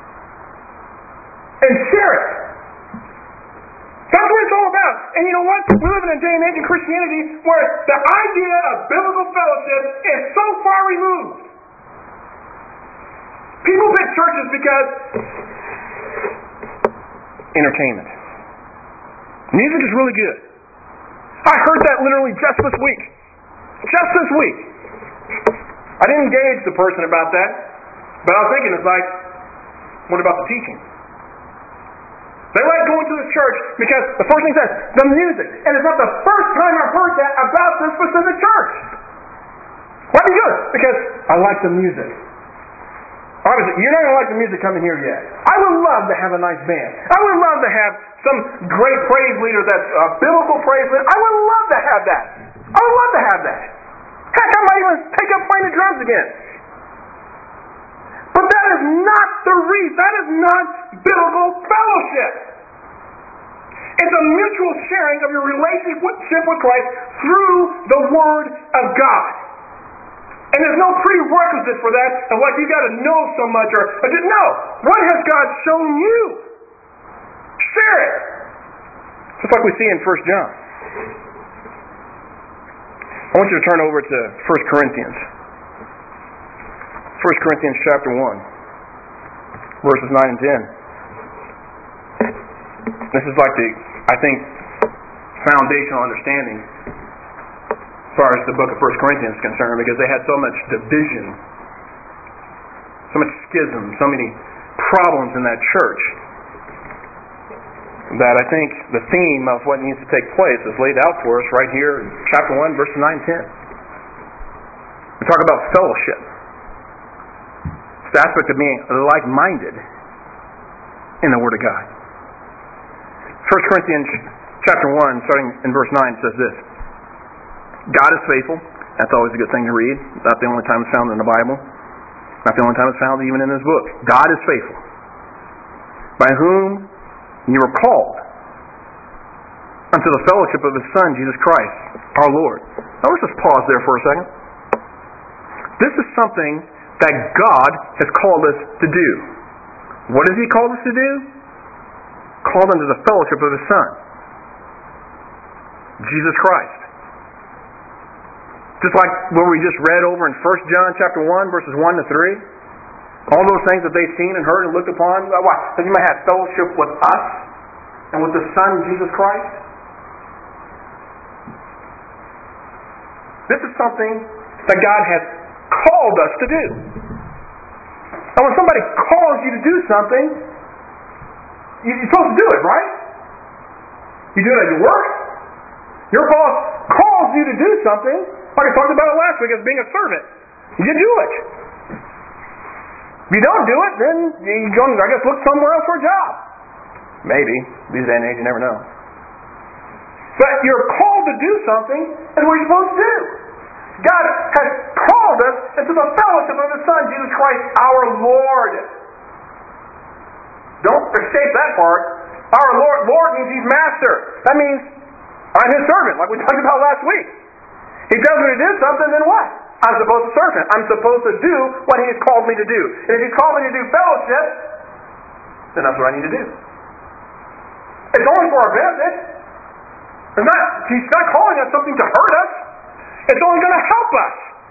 And share it. That's what it's all about. And you know what? We live in a day and age in Christianity where the idea of biblical fellowship is so far removed. People pick churches because entertainment. Music is really good. I heard that literally just this week. Just this week. I didn't engage the person about that, but I was thinking, it's like, what about the teaching? They like going to the church because the first thing says, the music. And it's not the first time I've heard that about this specific church. Why do you do it? Because I like the music. Obviously, you're not going to like the music coming here yet. I would love to have a nice band. I would love to have some great praise leader that's a biblical praise leader. I would love to have that. I would love to have that. Heck, I might even take up playing the drums again. But that is not the reason. That is not biblical fellowship. It's a mutual sharing of your relationship with Christ through the Word of God. And there's no prerequisite for that of like you got to know so much or, or just, no. What has God shown you? Share it. Just like we see in First John. I want you to turn over to First Corinthians. First Corinthians chapter one, verses nine and ten. This is like the, I think, foundational understanding as far as the book of First Corinthians is concerned, because they had so much division, so much schism, so many problems in that church, that I think the theme of what needs to take place is laid out for us right here in chapter one, verses nine and ten. We talk about fellowship. It's the aspect of being like-minded in the Word of God. First Corinthians chapter one, starting in verse nine, says this. God is faithful. That's always a good thing to read. Not the only time it's found in the Bible. Not the only time it's found even in this book. God is faithful. By whom you were called unto the fellowship of His Son, Jesus Christ, our Lord. Now let's just pause there for a second. This is something that God has called us to do. What has He called us to do? Called unto the fellowship of His Son, Jesus Christ. Just like what we just read over in First John chapter one, verses one to three. All those things that they've seen and heard and looked upon. Why? That you might have fellowship with us and with the Son, Jesus Christ. This is something that God has called us to do. And when somebody calls you to do something, you're supposed to do it, right? You do it at your work. Your boss calls you to do something, like I talked about it last week, as being a servant. You do it. If you don't do it, then you go, I guess, look somewhere else for a job. Maybe. These day and age, you never know. But you're called to do something, and what are you supposed to do? God has called us into the fellowship of His Son, Jesus Christ, our Lord. Don't escape that part. Our Lord, Lord means He's Master. That means I'm His servant, like we talked about last week. He tells me to do something, then what? I'm supposed to serve Him. I'm supposed to do what He's called me to do. And if He's called me to do fellowship, then that's what I need to do. It's only for our benefit. It's not, He's not calling us something to hurt us. It's only going to help us.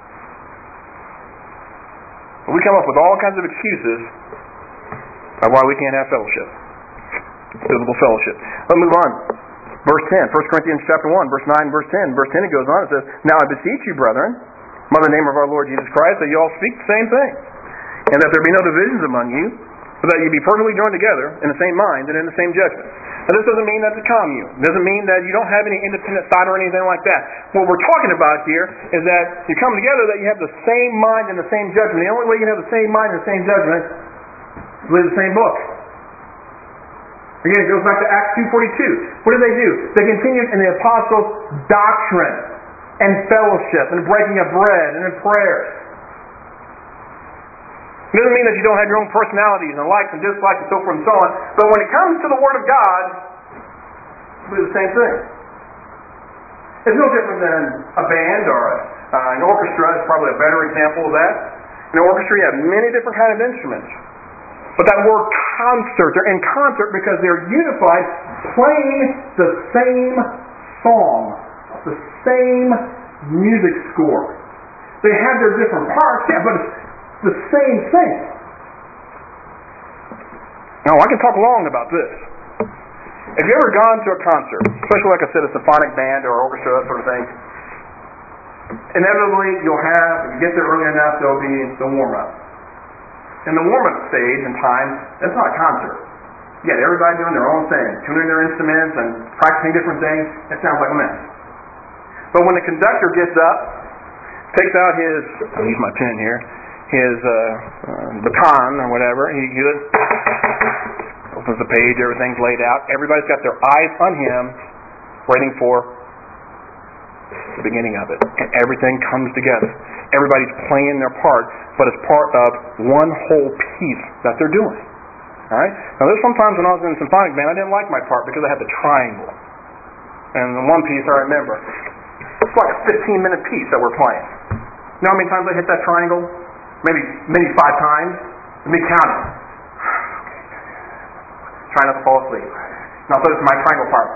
But we come up with all kinds of excuses of why we can't have fellowship. Biblical fellowship. Let's move on. Verse ten, First Corinthians chapter one, verse nine, verse ten. Verse ten it goes on, it says, Now I beseech you, brethren, by the name of our Lord Jesus Christ, that you all speak the same thing, and that there be no divisions among you, but that you be perfectly joined together in the same mind and in the same judgment. Now this doesn't mean that it's a commune. It doesn't mean that you don't have any independent thought or anything like that. What we're talking about here is that you come together, that you have the same mind and the same judgment. The only way you can have the same mind and the same judgment is read the same book. Again, it goes back to Acts two forty-two. What did they do? They continued in the apostles' doctrine and fellowship and breaking of bread and in prayers. It doesn't mean that you don't have your own personalities and likes and dislikes and so forth and so on. But when it comes to the Word of God, we do the same thing. It's no different than a band or a, uh, an orchestra is probably a better example of that. In an orchestra, you have many different kinds of instruments. But that word concert, they're in concert because they're unified, playing the same song, the same music score. They have their different parts, yeah, but it's the same thing. Now, I can talk long about this. If you've ever gone to a concert, especially like I said, a symphonic band or orchestra, that sort of thing, inevitably you'll have, if you get there early enough, there'll be the warm-up. In the warm-up stage and time, it's not a concert. You got everybody doing their own thing, tuning their instruments and practicing different things. It sounds like a mess. But when the conductor gets up, takes out his, I'll use my pen here, his uh, uh, baton or whatever, he goes, opens the page, everything's laid out. Everybody's got their eyes on him, waiting for the beginning of it. And everything comes together. Everybody's playing their part, but it's part of one whole piece that they're doing. All right? Now, there's sometimes when I was in the symphonic band, I didn't like my part because I had the triangle. And the one piece I remember, it's like a fifteen-minute piece that we're playing. You know how many times I hit that triangle? Maybe, maybe five times. Let me count it. Try not to fall asleep. Now, so this is my triangle part.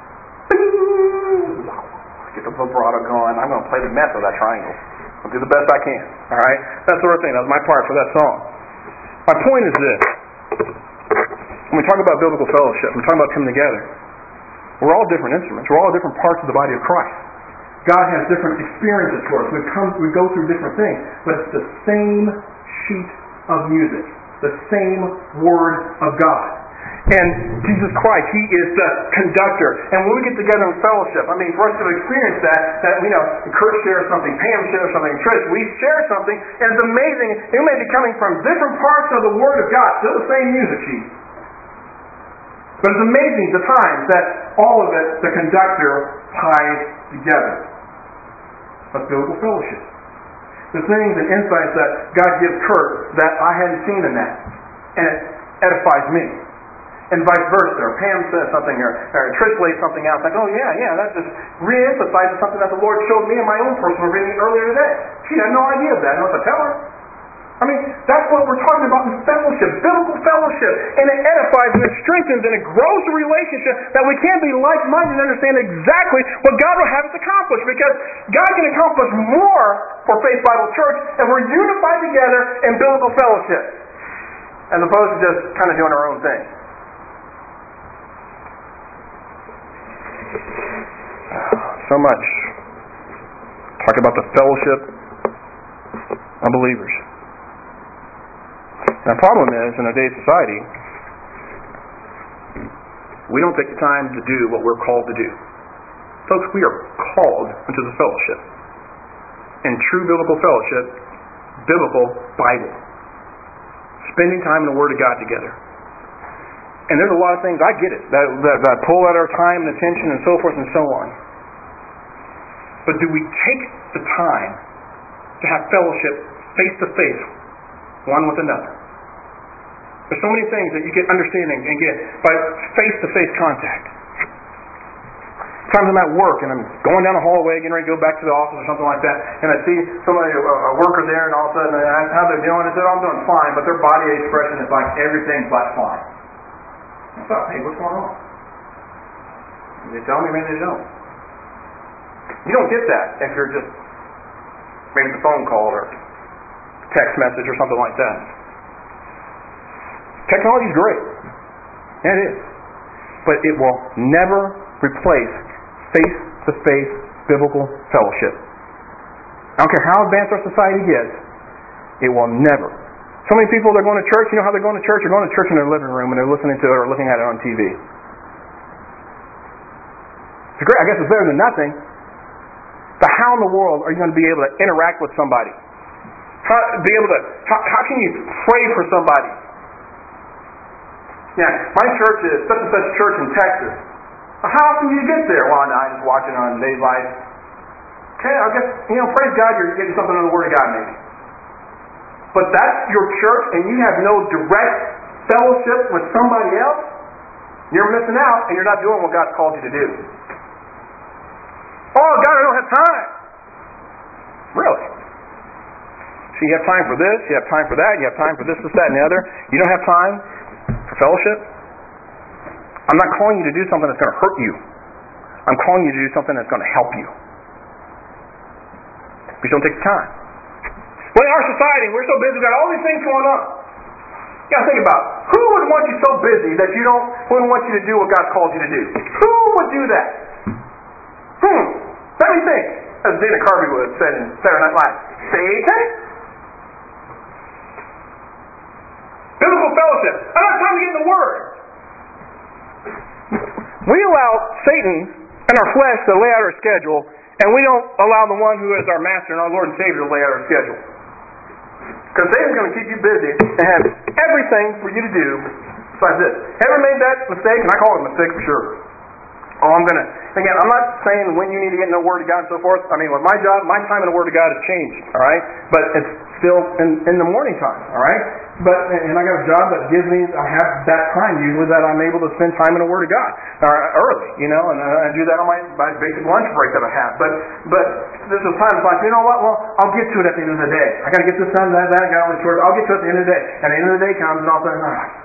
Get the vibrato going. I'm going to play the mess of that triangle. I'll do the best I can. All right? That sort of thing. That was my part for that song. My point is this. When we talk about biblical fellowship, when we talk about coming together, we're all different instruments. We're all different parts of the body of Christ. God has different experiences for us. We come, we go through different things, but it's the same sheet of music, the same Word of God. And Jesus Christ, He is the conductor. And when we get together in fellowship, I mean, for us to experience that, that, you know, Kurt shares something, Pam shares something, Trish, we share something, and it's amazing. It may be coming from different parts of the Word of God, still the same music sheet. But it's amazing the times that all of it, the conductor, ties together. That's biblical fellowship. The things and insights that God gives Kurt that I hadn't seen in that. And it edifies me. And vice versa. Or Pam says something, or, or Trish lays something out, like, oh yeah, yeah, that just re-emphasizes something that the Lord showed me in my own personal reading earlier today. She had no idea of that. I don't have to tell her. I mean, that's what we're talking about in fellowship, biblical fellowship. And it edifies and it strengthens and it grows the relationship that we can be like-minded and understand exactly what God will have us accomplish. Because God can accomplish more for Faith Bible Church if we're unified together in biblical fellowship, as opposed to just kind of doing our own thing. So much. Talk about the fellowship of believers. And the problem is, in today's society, we don't take the time to do what we're called to do. Folks, we are called into the fellowship. In true biblical fellowship, biblical Bible. Spending time in the Word of God together. And there's a lot of things, I get it, that, that, that pull at our time and attention and so forth and so on. But do we take the time to have fellowship face to face, one with another? There's so many things that you get understanding and get by face-to-face contact. Sometimes I'm at work and I'm going down the hallway, getting ready to go back to the office or something like that, and I see somebody, a, a worker there, and all of a sudden I ask how they're doing. I said, I'm doing fine, but their body expression is like everything's but fine. What's up? Hey, what's going on? They tell me, maybe they don't. You don't get that if you're just maybe the phone call or text message or something like that. Technology is great. And it is. But it will never replace face-to-face biblical fellowship. I don't care how advanced our society gets, it will never. So many people, they're going to church, you know how they're going to church? They're going to church in their living room and they're listening to it or looking at it on T V. It's great. I guess it's better than nothing. But how in the world are you going to be able to interact with somebody? How, be able to, how, how can you pray for somebody? Yeah, my church is such and such church in Texas. How often do you get there? Well, I just watch it on Day's Life. Okay, I guess, you know, praise God, you're getting something in the Word of God maybe. But that's your church and you have no direct fellowship with somebody else, you're missing out and you're not doing what God's called you to do. Oh, God, I don't have time. Really? So you have time for this, you have time for that, you have time for this, this, that, and the other. You don't have time for fellowship? I'm not calling you to do something that's going to hurt you. I'm calling you to do something that's going to help you. We don't take the time. Well, in our society, we're so busy, we've got all these things going on. You got to think about, who would want you so busy that you don't wouldn't want you to do what God called you to do? Who would do that? Hmm. Let me think. As Dana Carvey would have said in Saturday Night Live. Satan? Biblical fellowship. I don't have time to get in the Word. We allow Satan and our flesh to lay out our schedule, and we don't allow the one who is our Master and our Lord and Savior to lay out our schedule. Because Satan's going to keep you busy and have everything for you to do besides this. Ever made that mistake? And I call it a mistake for sure. Oh, I'm going to, again, I'm not saying when you need to get in the Word of God and so forth. I mean, with my job, my time in the Word of God has changed, all right? But it's still in, in the morning time, all right? But, and I got a job that gives me, I have that time usually that I'm able to spend time in the Word of God, or early, you know, and I do that on my, my basic lunch break that I have. But, but there's those times like, you know what, well, I'll get to it at the end of the day. I got to get this done, that, that, I got all the chores, I'll get to it at the end of the day. And the end of the day comes and all of a sudden, ah,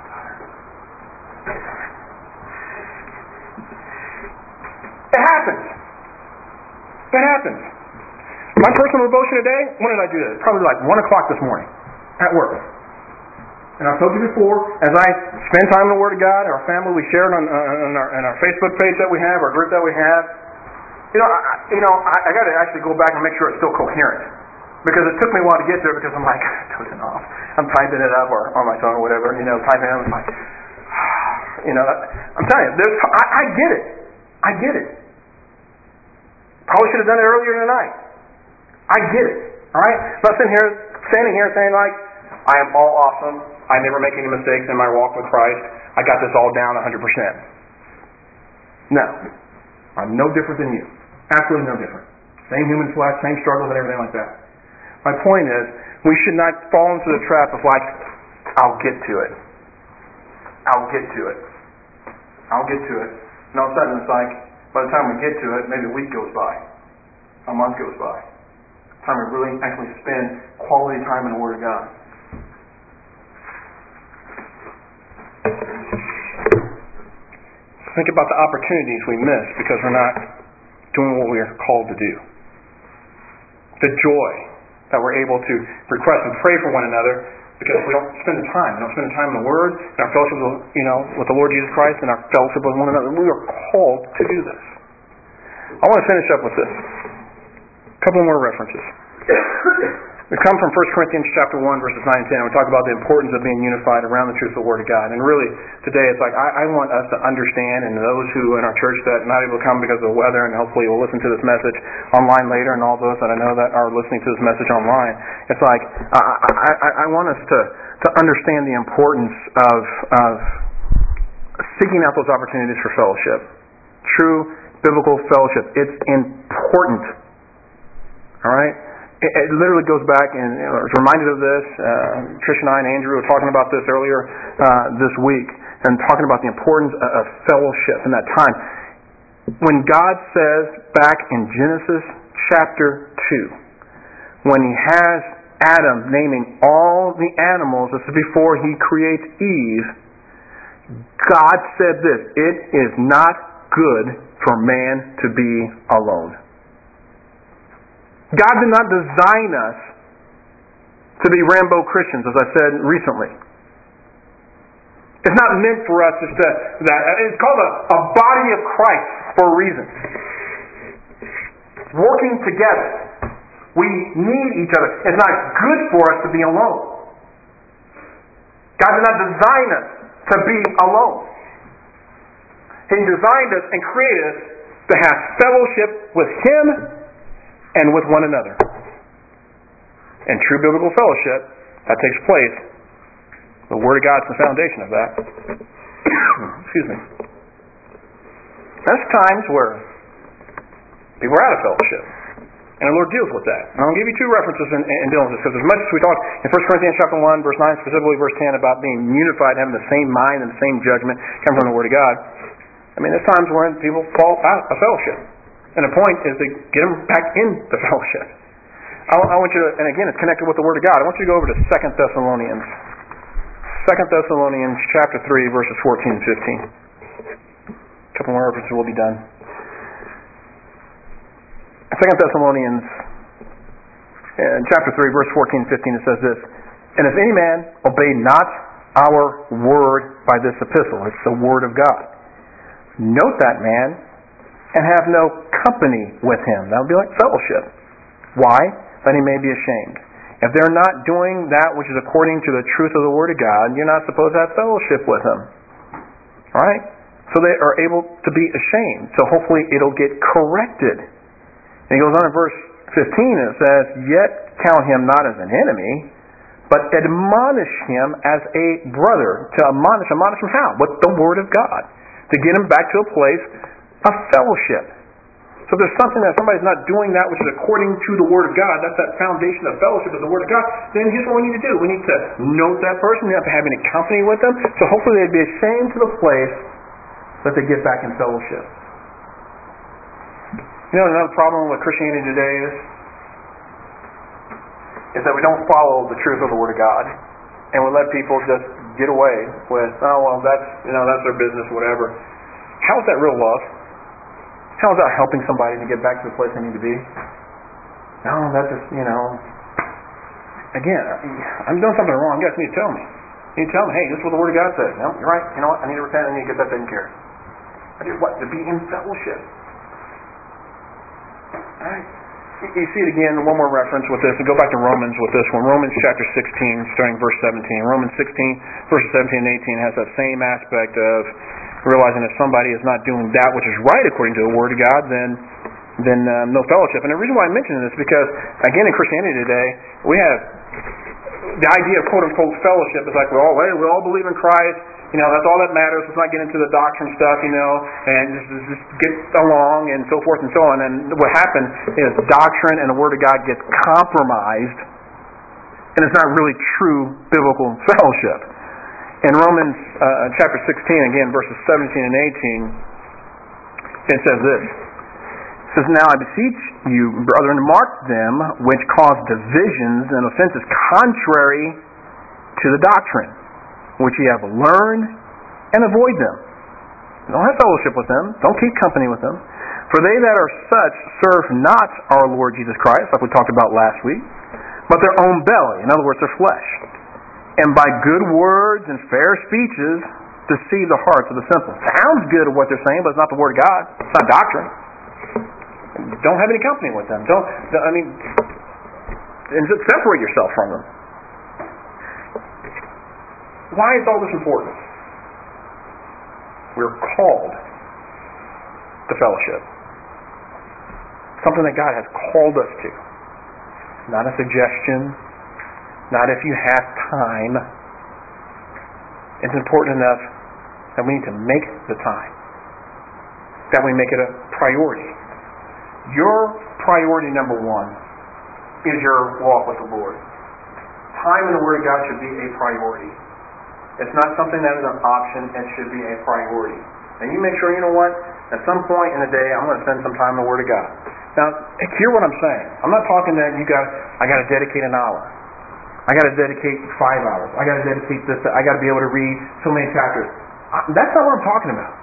it happens. It happens. My personal devotion today, when did I do that? Probably like one o'clock this morning at work. And I've told you before, as I spend time in the Word of God, our family, we share it on, uh, on, our, on our Facebook page that we have, our group that we have. You know, I, you know, I, I got to actually go back and make sure it's still coherent. Because it took me a while to get there because I'm like, dozing off. I'm typing it up or on my phone or whatever, you know, typing it up. I'm like, you know, I'm telling you, there's, I, I get it. I get it. Probably should have done it earlier tonight. I get it. Alright? I'm not sitting here, standing here saying like, I am all awesome. I never make any mistakes in my walk with Christ. I got this all down one hundred percent. No. I'm no different than you. Absolutely no different. Same human flesh, same struggles and everything like that. My point is, we should not fall into the trap of like, I'll get to it. I'll get to it. I'll get to it. And all of a sudden it's like, by the time we get to it, maybe a week goes by. A month goes by. Time we really actually spend quality time in the Word of God. Think about the opportunities we miss because we're not doing what we are called to do. The joy that we're able to request and pray for one another because we don't spend the time. We don't spend the time in the Word, in our fellowship with, you know, with the Lord Jesus Christ, and our fellowship with one another. We are called to do this. I want to finish up with this. A couple more references. We come from First Corinthians chapter one, verses nine and ten, and we talk about the importance of being unified around the truth of the Word of God. And really, today it's like, I, I want us to understand, and those who in our church that are not able to come because of the weather, and hopefully will listen to this message online later, and all those that I know that are listening to this message online, it's like, I, I, I want us to, to understand the importance of, of seeking out those opportunities for fellowship. True biblical fellowship. It's important. All right? It literally goes back, and you know, I was reminded of this. Uh, Trish and I and Andrew were talking about this earlier uh, this week, and talking about the importance of, of fellowship in that time. When God says back in Genesis chapter two, when He has Adam naming all the animals, this is before He creates Eve, God said this: "It is not good for man to be alone." God did not design us to be Rambo Christians, as I said recently. It's not meant for us just to, that it's called a, a body of Christ for a reason. Working together. We need each other. It's not good for us to be alone. God did not design us to be alone. He designed us and created us to have fellowship with Him and with one another. And true biblical fellowship, that takes place. The Word of God is the foundation of that. Excuse me. There's times where people are out of fellowship. And the Lord deals with that. And I'll give you two references in, in dealing with this, because as much as we talk in First Corinthians chapter one, verse nine, specifically verse ten, about being unified, having the same mind and the same judgment coming from the Word of God, I mean, there's times when people fall out of fellowship. And the point is to get them back in the fellowship. I, I want you to, and again, it's connected with the Word of God. I want you to go over to Second Thessalonians. Second Thessalonians chapter three, verses fourteen and fifteen. A couple more references will be done. Second Thessalonians uh, chapter three, verse fourteen and fifteen, it says this: "And if any man obey not our word by this epistle," it's the Word of God, "note that man, and have no company with him." That would be like fellowship. Why? That he may be ashamed. If they're not doing that which is according to the truth of the Word of God, you're not supposed to have fellowship with them. Right? So they are able to be ashamed. So hopefully it'll get corrected. And he goes on in verse fifteen, and it says, "Yet count him not as an enemy, but admonish him as a brother." To admonish, admonish him how? With the Word of God. To get him back to a place of fellowship. So if there's something that somebody's not doing that which is according to the Word of God, that's that foundation of fellowship of the Word of God, then here's what we need to do. We need to note that person. We have to have any company with them. So hopefully they'd be ashamed to the place that they get back in fellowship. You know, another problem with Christianity today is, is that we don't follow the truth of the Word of God. And we let people just get away with, oh, well, that's, you know, that's their business, whatever. How is that real love? How is that helping somebody to get back to the place they need to be? No, that's just, you know, again, I'm doing something wrong. You guys need to tell me. You need to tell me, hey, this is what the Word of God says. No, you're right. You know what? I need to repent. I need to get that taken care of. I do what? To be in fellowship. All right. You see it again, one more reference with this, and go back to Romans with this one. Romans chapter sixteen, starting verse seventeen. Romans sixteen, verses seventeen and eighteen has that same aspect of realizing if somebody is not doing that which is right according to the Word of God, then then um, no fellowship. And the reason why I'm mentioning this is because, again, in Christianity today, we have the idea of quote-unquote fellowship is like, we all, we all believe in Christ, you know, that's all that matters. Let's not get into the doctrine stuff, you know, and just, just get along and so forth and so on. And what happens is doctrine and the Word of God gets compromised, and it's not really true biblical fellowship. In Romans uh, chapter sixteen, again, verses seventeen and eighteen, it says this. It says, "Now I beseech you, brethren, to mark them which cause divisions and offenses contrary to the doctrine, which ye have learned, and avoid them. Don't have fellowship with them. Don't keep company with them. For they that are such serve not our Lord Jesus Christ, like we talked about last week, but their own belly, in other words, their flesh. And by good words and fair speeches deceive the hearts of the simple. Sounds good of what they're saying, but it's not the Word of God. It's not doctrine. Don't have any company with them. Don't, I mean, and just separate yourself from them. Why is all this important? We're called to fellowship. Something that God has called us to. Not a suggestion. Not if you have time. It's important enough that we need to make the time. That we make it a priority. Your priority number one is your walk with the Lord. Time in the Word of God should be a priority. It's not something that is an option. It should be a priority. And you make sure, you know what, at some point in the day, I'm going to spend some time in the Word of God. Now, hear what I'm saying. I'm not talking that you got, I got to dedicate an hour. I got to dedicate five hours. I got to dedicate this. I got to be able to read so many chapters. That's not what I'm talking about.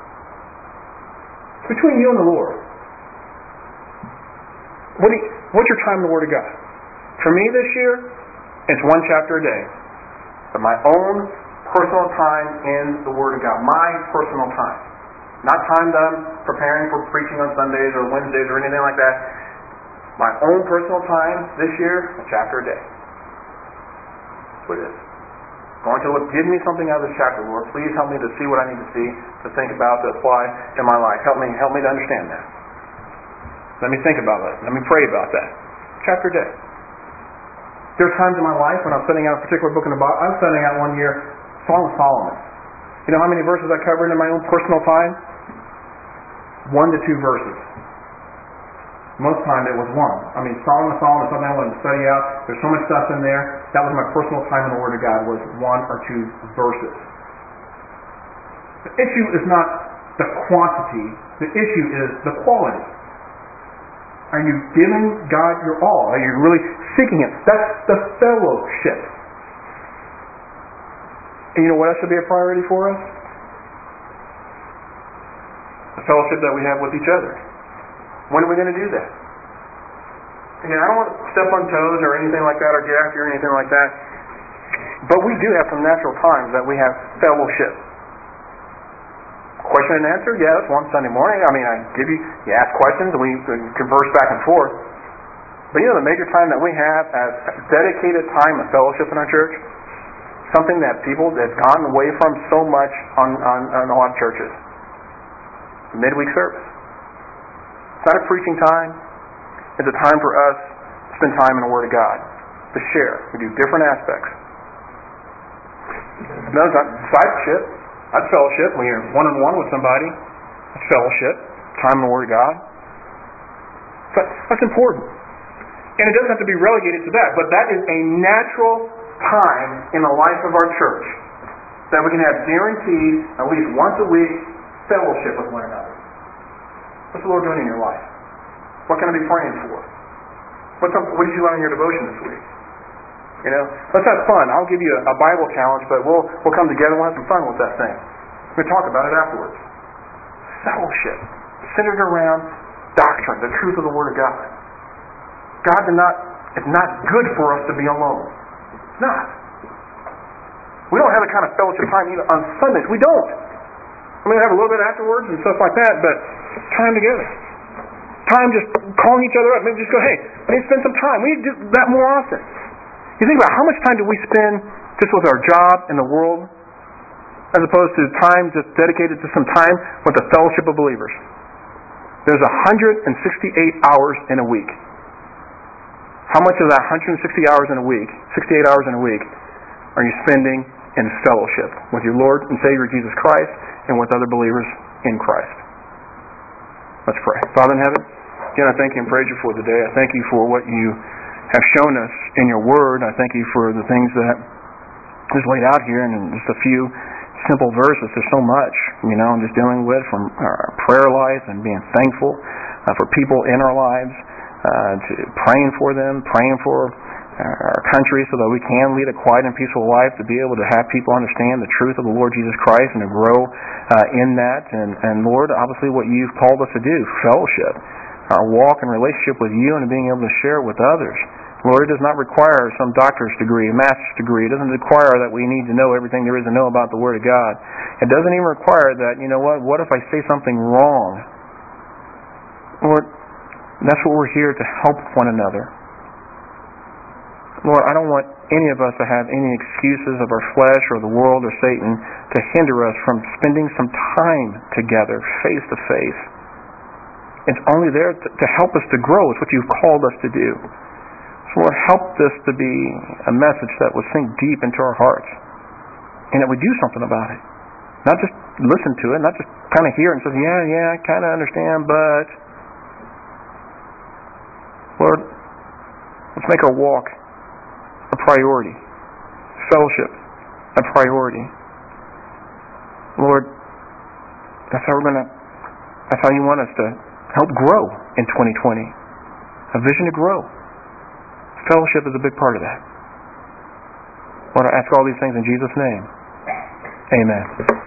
It's between you and the Lord. What do you, what's your time in the Word of God? For me this year, it's one chapter a day. But my own personal time in the Word of God. My personal time. Not time that I'm preparing for preaching on Sundays or Wednesdays or anything like that. My own personal time this year, a chapter a day. That's what it is. Going to look, give me something out of this chapter, Lord. Please help me to see what I need to see, to think about, to apply in my life. Help me, help me to understand that. Let me think about that. Let me pray about that. Chapter a day. There are times in my life when I'm studying out a particular book in the Bible. I was studying out one year, Song of Solomon. You know how many verses I covered in my own personal time? One to two verses. Most time it was one. I mean, Song of Solomon is something I wanted to study out. There's so much stuff in there. That was my personal time in the Word of God, was one or two verses. The issue is not the quantity. The issue is the quality. Are you giving God your all? Are you really seeking Him? That's the fellowship. And you know what else should be a priority for us? The fellowship that we have with each other. When are we going to do that? Again, I don't want to step on toes or anything like that or get after you or anything like that. But we do have some natural times that we have fellowship. Question and answer? Yeah, that's one Sunday morning. I mean, I give you, you ask questions and we converse back and forth. But you know the major time that we have as dedicated time of fellowship in our church? Something that people have gotten away from so much on, on, on a lot of churches. Midweek service. It's not a preaching time. It's a time for us to spend time in the Word of God. To share. We do different aspects. No, it's not discipleship. That's fellowship. When you're one-on-one with somebody, that's fellowship. Time in the Word of God. So that's important. And it doesn't have to be relegated to that, but that is a natural time in the life of our church that we can have guaranteed at least once a week fellowship with one another. What's the Lord doing in your life? What can I be praying for? What's up, what did you learn in your devotion this week? You know, let's have fun. I'll give you a, a Bible challenge, but we'll we'll come together and we'll have some fun with that thing. We'll talk about it afterwards. Fellowship centered around doctrine, the truth of the Word of God. God did not. It's not good for us to be alone. It's not. We don't have the kind of fellowship time even on Sundays. We don't. I mean, we have a little bit afterwards and stuff like that, but time together. Time just calling each other up. Maybe just go, hey, we need to spend some time. We need to do that more often. You think about how much time do we spend just with our job in the world as opposed to time just dedicated to some time with the fellowship of believers. There's one hundred sixty-eight hours in a week. How much of that one hundred sixty hours in a week, sixty-eight hours in a week, are you spending in fellowship with your Lord and Savior Jesus Christ and with other believers in Christ? Let's pray. Father in heaven, again, I thank you and praise you for the day. I thank you for what you have shown us in your Word. I thank you for the things that is laid out here and in just a few simple verses. There's so much, you know, I'm just dealing with from our prayer life and being thankful uh, for people in our lives, uh, to praying for them, praying for our country so that we can lead a quiet and peaceful life, to be able to have people understand the truth of the Lord Jesus Christ and to grow uh, in that. And, and Lord, obviously what you've called us to do, fellowship, our walk and relationship with you and being able to share it with others. Lord, it does not require some doctor's degree, a master's degree. It doesn't require that we need to know everything there is to know about the Word of God. It doesn't even require that, you know what, what if I say something wrong? Lord, that's what we're here to help one another. Lord, I don't want any of us to have any excuses of our flesh or the world or Satan to hinder us from spending some time together, face to face. It's only there to, to help us to grow. It's what you've called us to do. So Lord, help this to be a message that will sink deep into our hearts and that we do something about it. Not just listen to it, not just kind of hear it and say, yeah, yeah, I kind of understand, but Lord, let's make our walk a priority. Fellowship, a priority. Lord, that's how we're gonna that's how you want us to help grow in twenty twenty. A vision to grow. Fellowship is a big part of that. Lord, I ask all these things in Jesus' name. Amen.